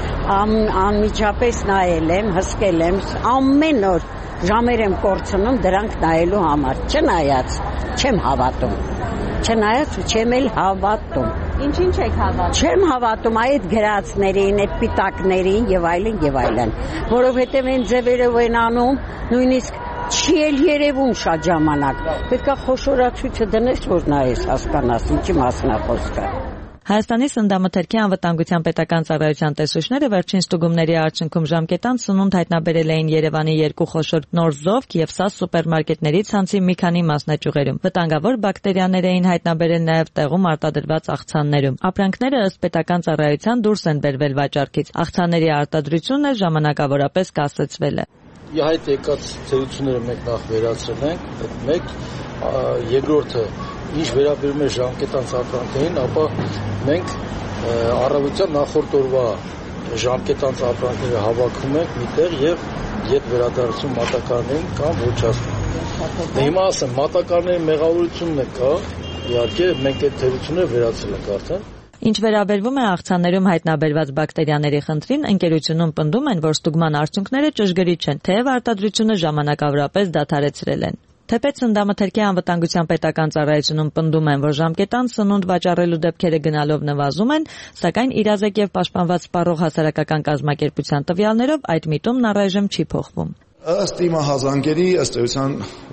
անմիջապես նայել եմ, հսկել եմ, ամեն օր ժամեր եմ կորցնում դրանք նայելու համար, չնայած չեմ հավատում, չնայած չեմ էլ հավատում։ Ինչ եք հավատում։ Չեմ հավատում այդ գրածներին, այդ պիտակներին եւ այլն, որովհետեւ այն ձևերը են անում, նույնիսկ չի էլ երևում շատ ժամանակ։ Պետք է խոշորացույցը դնես, որ նայես, հասկանաս ինչի մասն է խոսքը։ Հայաստանի սննդամթերքի անվտանգության պետական ծառայության տեսուչները վերջին ստուգումների արդյունքում ժամկետան սնունդ հայտնաբերել էին Երևանի երկու խոշոր նոր Զովք եւ ՍԱՍ սուպերմարկետների ցանցի մի քանի մասնաճյուղերում։ Վտանգավոր բակտերիաներ էին հայտնաբերել նաեւ տեղում արտադրված աղցաններում։ Ապրանքները ըստ պետական ծառայության դուրս են բերվել վաճառքից։ Աղցանների արտադրությունը ժամանակավորապես կասեցվել է։ Իհայտ եկած թերությունները մենք նախ վերացրել ենք, մեկ, երկրորդը ինչ վերաբերում է ժամկետանց ապրանքներին, ապա մենք առավոտյան նախորդ օրվա ժամկետանց ապրանքները հավաքում ենք միտեղ եւ յետ վերադարձում մատակարարներին կամ ոչասում։ Հիմա ասեմ, մատակարարների մեղավորությունն է կա, իհարկե մենք այդ թերությունները վերացրել ենք արդեն։ Ինչ վերաբերվում է աղցաններում հայտնաբերված բակտերիաների խնդրին, ընկերությունում պնդում են, որ ստուգման արդյունքները ճշգրիտ չեն, թեև արտադրությունը ժամանակավորապես դադարեցրել են։ Թեպետ սննդամթերքի անվտանգության պետական ծառայությունում պնդում են, որ ժամկետան սնունդ վաճառելու դեպքերը գնալով նվազում են, սակայն իրազեկ եւ պաշտպանված սպառող հասարակական կազմակերպության տվյալներով այդ միտումն առայժմ չի փոխվում։ Ըստ իմ հազանգերի ըստ էության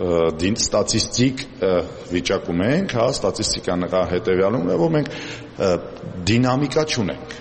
ստատիստիկ վիճակում ենք, հա, ստատիստիկան հետեւյալում է, որ մենք դինամիկա չունենք։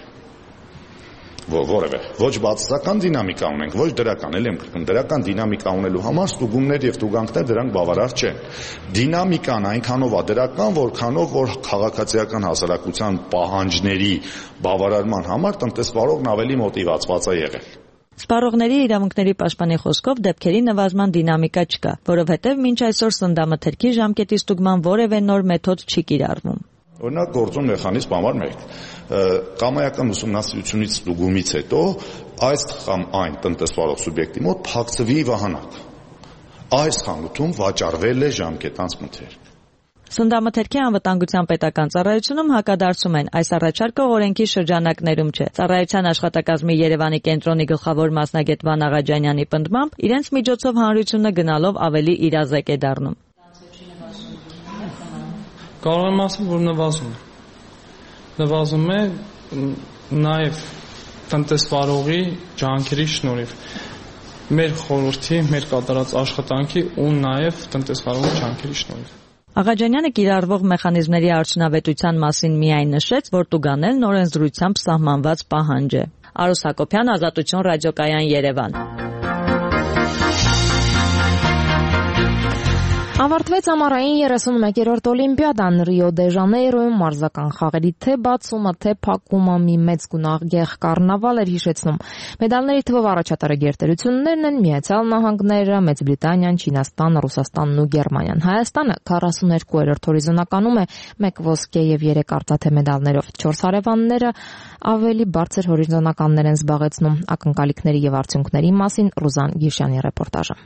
Որևէ ոչ բացասական դինամիկա ունենք, ոչ դրական, էլ եմ կրկնում, դրական դինամիկա ունելու համար ստուգումներ եւ տուգանքներ դրանք բավարար չեն։ Դինամիկան այնքանով է դրական, որքանով որ քաղաքացիական հասարակության պահանջների բավարարման համար տնտեսվարողն ավելի մոտիվացված է եղել։ Սպառողների իրավունքների պաշտպանի խոսքով դեպքերի նվազման դինամիկա չկա, որովհետև մինչ այսօր սննդամթերքի ժամկետի ստուգման որևէ նոր մեթոդ չի կիրառվում։ Օրինակ գործուն մեխանիզմ համար 1 կամայական ուսումնասիրությունից ստուգումից հետո այս կամ այն տնտեսվարող սուբյեկտի մոտ փակցվի վահանակ։ Այս խանութում վաճառվել է ժամկետանց մթերք։ Սննդամթերքի անվտանգության պետական ծառայությունում հակադարձում են, այս առաջարկը օրենքի շրջանակներում չէ։ Ծառայության աշխատակազմի Երևանի կենտրոնի գլխավոր մասնագետ Վան Աղաջանյանի պնդմամբ, իրենց միջոցով հանրությունը գնալով ավելի իրազեկ է դառնում։ Կարող եմ ասել, որ նվազում է նաև տնտեսվարողի ջանքերի շնորհիվ։ Մեր խորհրդի, մեր կատարած աշխատանքի ու նաև տնտեսվարողի ջանքերի շնորհիվ։ Աղաջանյանը կիրառվող մեխանիզմների արդյունավետության մասին միայն նշեց, որ տուգանելն օրենսդրությամբ սահմանված պահանջ է։ Արուս Հակոբյան, Ազատություն ռադիոկայան, Երևան։ Ավարտվեց ամառային 31-րդ Օլիմպիադան Ռիո դե Ժանեյրոյում մարզական խաղերի թե բացումը, թե փակումը մի մեծ գունաղ կառնավալ էր հիշեցնում։ Մեդալների թվով առաջատարը գերտերություններն են Միացյալ Նահանգները, Մեծ Բրիտանիան, Չինաստանը, Ռուսաստանն ու Գերմանիան։ Հայաստանը 42-րդ հորիզոնականում է 1 ոսկե եւ 3 արծաթե մեդալներով։ 4 հարևանները ավելի բարձր հորիզոնականներ են զբաղեցնում։ Ակնկալիքների եւ արդյունքների մասին Ռուզան Գիշյանի ռեպորտաժը։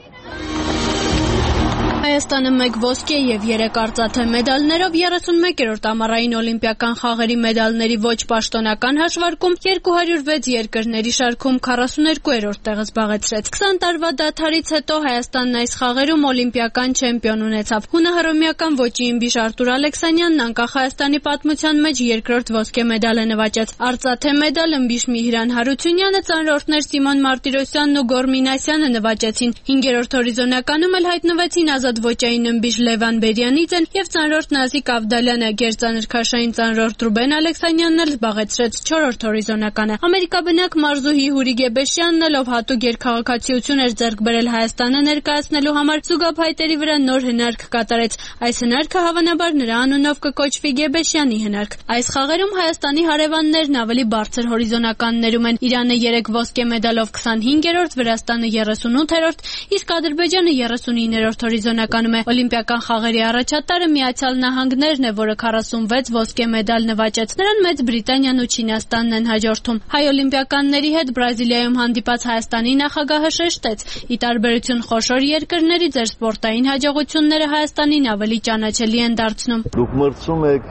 Հայաստանը 1 ոսկե եւ 3 արծաթե մեդալներով 31-րդ ամառային օլիմպիական խաղերի մեդալների ոչ պաշտոնական հաշվարկում 206 երկրների շարքում 42-րդ տեղը զբաղեցրեց։ 20 տարվա դադարից հետո Հայաստանն այս խաղերում օլիմպիական չեմպիոն ունեցավ։ Հունահռոմեական ոճի իմբիշ Արտուր Ալեքսանյանն անկախ Հայաստանի պատմության մեջ երկրորդ ոսկե մեդալը նվաճեց։ Արծաթե մեդալ ըմբիշ Միհրան Հարությունյանը, ծանրորդներ Սիմոն Մարտիրոսյանն ու Գոր Մինասյանը նվաճեցին։ 5-րդ հորիզոնականում էլ հայտնվեցին ազատ ոճային ըմբիշ Լևան Բերյանիձեն եւ ծանրորդ Նազիկ Ավդալյանը։ Գերծանրքաշային ծանրորդ Ռուբեն Ալեքսանյանն էլ զբաղեցրեց 4-րդ հորիզոնականը։ Ամերիկաբնակ մարզուհի Հուրի Գեբեշյանն էլ, ով հատուկ երկխաղացիություն էր ձեռք բերել Հայաստանը ներկայացնելու համար, զուգափայտերի վրա նոր հնարք կատարեց։ Այս հնարքը հավանաբար նրա անունով կկոչվի Գեբեշյանի հնարք։ Այս խաղերում Հայաստանի հարևաններն ավելի բարձր հորիզոնականներում են։ Իրանը 3 ոսկե մեդալով 25-րդ, Վրաստանը 38-րդ, իսկ Ադրբեջանը 39-րդ հորիզոնականում է։ Օլիմպիական խաղերի առաջատարը Միացյալ Նահանգներն է, որը 46 ոսկե մեդալ նվաճեց։ Նրան Մեծ Բրիտանիան ու Չինաստանն են հաջորդում։ Հայ օլիմպիականների հետ Բրազիլիայում հանդիպած Հայաստանի նախագահը շեշտեց. ի տարբերություն խոշոր երկրների, ձեր սպորտային հաջողությունները Հայաստանին ավելի ճանաչելի են դարձնում։ Դուք մրցում եք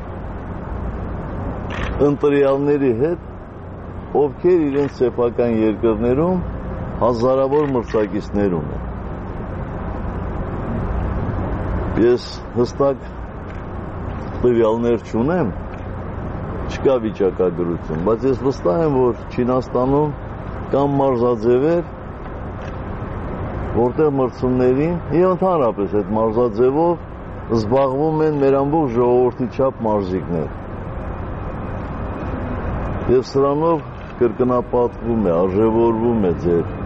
ընտրյալների հետ, ովքեր իրենց սեփական երկրներում հազարավոր մրցակիցներ ունեն։ Ես հստակ տվյալներ չունեմ, չկա վիճակագրություն, բայց ես վստահ եմ, որ Չինաստանում կան մարզաձևեր, որտեղ մրցումներին եւ ընդհանրապես այդ մարզաձևով զբաղվում են մեր ամբողջ ժողովրդի չափ մարզիկներ։ Եվ սրանով կրկնապատկվում է, արժևորվում է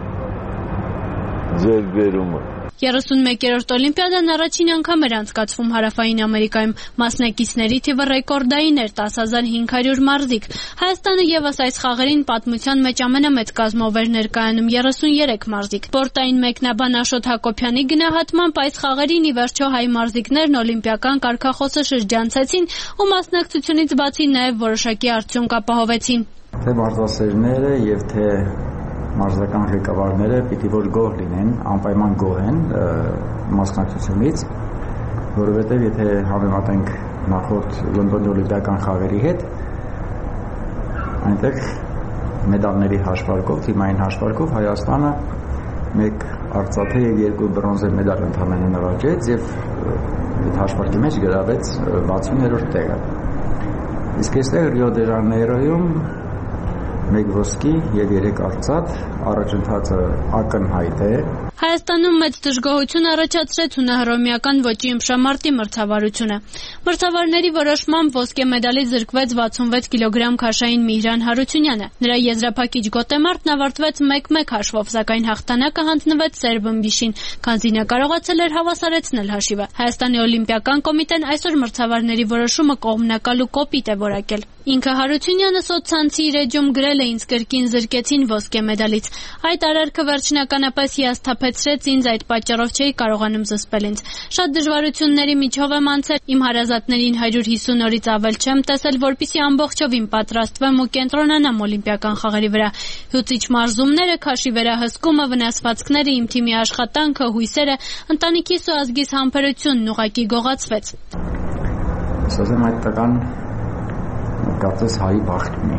ձեր բերումը։ 31-րդ Օլիմպիադան առաջին անգամ էր անցկացվում Հարավային Ամերիկայում։ Մասնակիցների թիվը ռեկորդային էր՝ 10,500 մարզիկ։ Հայաստանը ևս այս խաղերին պատմության մեջ ամենամեծ կազմով էր ներկայանում 33 մարզիկ։ Սպորտային մեկնաբան Աշոտ Հակոբյանի գնահատմամբ այս խաղերին ի վերջո հայ մարզիկներն օլիմպիական կարգախոսը շրջանցեցին ու մասնակցությունից բացի նաև որոշակի արդյունք ապահովեցին։ Թե մարզասերները եւ թե մարզական ղեկավարները պիտի որ գոհ լինեն, անպայման գոհ են մասնակցությունից, որովհետև եթե համեմատենք նախորդ Լոնդոնի օլիմպիական խաղերի հետ, այնտեղ մեդալների հաշվարկով, թիմային հաշվարկով Հայաստանը 1 արծաթե եւ 2 բրոնզե մեդալ ընդհանրապես նվաճեց եւ այդ հաշվարկի մեջ գրավեց 60-րդ տեղը։ Իսկ այստեղ Ռիո դե Ժանեյրոյում 1 ոսկի եւ 3 արծաթ, առաջընթացը ակնհայտ է։ Հայաստանում մեծ դժգոհություն առաջացրեց հունահռոմեական ոճի ըմբշամարտի մրցավարությունը։ Մրցավարների որոշմամբ ոսկե մեդալից զրկվեց 66 կիլոգրամ քաշային Միհրան Հարությունյանը։ Նրա եզրափակիչ գոտեմարտն ավարտվեց 1-1 հաշվով, սակայն հաղթանակը հանձնվեց սերբ ըմբիշին, քանզի նա կարողացել էր հավասարեցնել հաշիվը։ Հայաստանի օլիմպիական կոմիտեն այսօր մրցավարների որոշումը կողմնակալ ու կոպիտ է որակել։ Ինքը Հարությունյանը սոցցանցի իր էջում գրել է. «Ինձ կրկին զրկեցին ոսկե մեդալից։ Այդ արարքը վերջնականապես հիասթափեցրեց ինձ, այդ պատճառով չէի կարողանում զսպել ինձ։ Շատ դժվարությունների միջով եմ անցել, իմ հարազատներին 150 օրից ավել չեմ տեսել, որպեսզի ամբողջովին պատրաստվեմ ու կենտրոնանամ օլիմպիական խաղերի վրա։ Հյուծիչ մարզումները, քաշի վերահսկումը, վնասվածքները, իմ թիմի աշխատանքը, հույսերը, ընտանիքիս ու ազգիս համբերությունն ուղղակի գողացվեց»։ Ասեմ այդ տղան կարծես հայի բախտ ունի։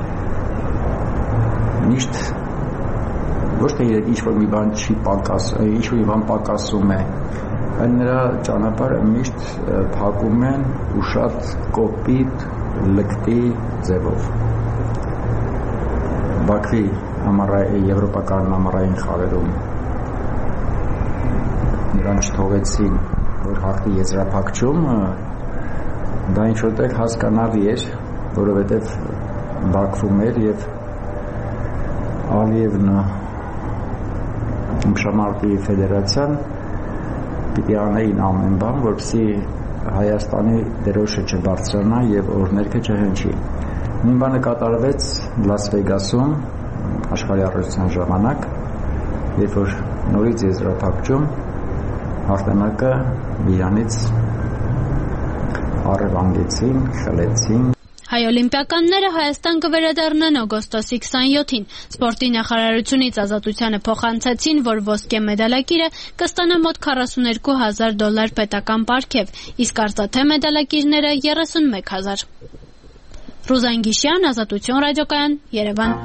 Միշտ ոչ թե ինչ-որ մի բան չի պակաս, ինչ-որ մի բան պակասում է, այլ նրա ճանապարհը միշտ փակում են ու շատ կոպիտ լկտի ձևով։ Բաքվի եվրոպական ամառային խաղերում նրան չթողեցին, որ հաղթի եզրափակչում, դա ինչ-որտեղ հասկանալի էր, որովհետև Բաքվում էր եւ Ալիևն ըմբշամարտի ֆեդերացիան պիտի անեին ամեն բան, որպեսզի Հայաստանի դերոշը չբարձրանա եւ օրներքը չհնչի։ Նույն բանը կատարվեց Լաս Վեգասում աշխարհի առողջության ժամանակ, երբ որ նորից եզրափակում Արտեմակը Իրանից առևանգեցին, խլեցին։ Հայ օլիմպիականները Հայաստան կվերադառնան օգոստոսի 27-ին։ Սպորտի նախարարությունից Ազատությանը փոխանցեցին, որ ոսկե մեդալակիրը կստանա մոտ $42,000 պետական պարգև, իսկ արծաթե մեդալակիրները 31,000։ Ռուզան Գիշյան, Ազատություն ռադիոկայան, Երևան։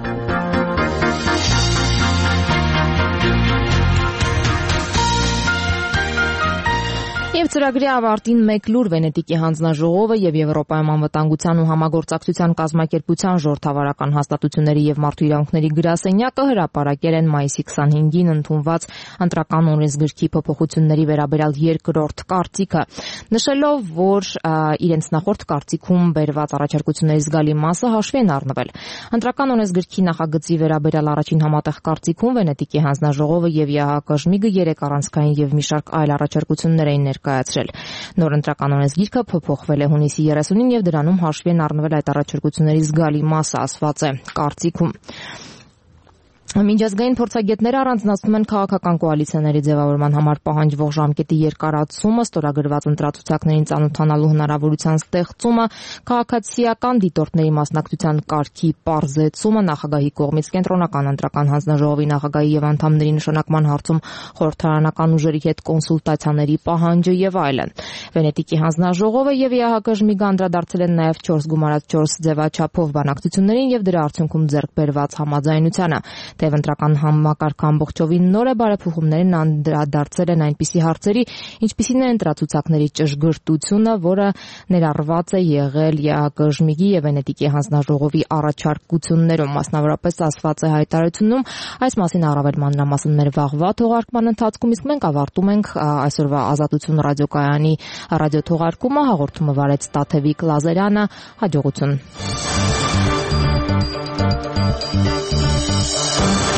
Եվ ծրագրի ավարտին մեկ լուր Վենետիկի հանձնաժողովը եւ Եվրոպայում անվտանգության ու համագործակցության կազմակերպության ժողովրդավարական հաստատությունների եւ մարդու իրավունքների գրասենյակը հրապարակել են մայիսի 25-ին ընդունված ընտրական օրենսգրքի փոփոխությունների վերաբերյալ երկրորդ կարծիքը, նշելով, որ իրենց նախորդ կարծիքում բերված առաջարկությունների զգալի մասը հաշվի են առնվել։ Ընտրական օրենսգրքի նախագծի վերաբերյալ առաջին համատեղ կարծիքում Վենետիկի հանձնաժողովը եւ ԵԱՀԿ 3 առանցքային եւ մի շարք այլ առաջարկություններ էին ներկայացրել։ Նոր ընտրական օրենսգիրքը փոփոխվել է հունիսի 30-ին եւ դրանում հաշվի են առնվել այդ առաջարկությունների զգալի մասը, ասված է կարծիքում։ Միջազգային փորձագետները առանձնացնում են քաղաքական կոալիցիաների ձևավորման համար պահանջվող ժամկետի երկարացումը, ստորագրված ընտրացուցակներին ծանոթանալու հնարավորության ստեղծումը, քաղաքացիական դիտորդների մասնակցության կարգի պարզեցումը, նախագահի կողմից կենտրոնական ընտրական հանձնաժողովի նախագահի եւ անդամների նշանակման հարցում խորհրդարանական ուժերի հետ կոնսուլտացիաների պահանջը եւ այլն։ Վենետիկի հանձնաժողովը եւ ԵԱՀԿ անդրադարձել են նաեւ 4x4 ձևաչափով բանակցություններին եւ դրա արդյունքում ձեռք բերված համաձայնությանը։ Թեև ընտրական համակարգը ամբողջովին նոր է, բարեփոխումներն անդրադարձել են այնպիսի հարցերի, ինչպիսին է ընտրացուցակների ճշգրտությունը, որը ներառված է եղել ԵԱՀԿ եւ Վենետիկի հանձնաժողովի առաջարկություններում, մասնավորապես ասված է հայտարարությունում, այս մասին առավել մանրամասն մեր վաղվա թողարկման ընթացքում, իսկ մենք ավարտում ենք այսօրվա Ազատություն ռադիոկայանի ռադիոթողարկումը, հաղորդումը վարեց Տաթևիկ Լազարյանը, հաջողություն։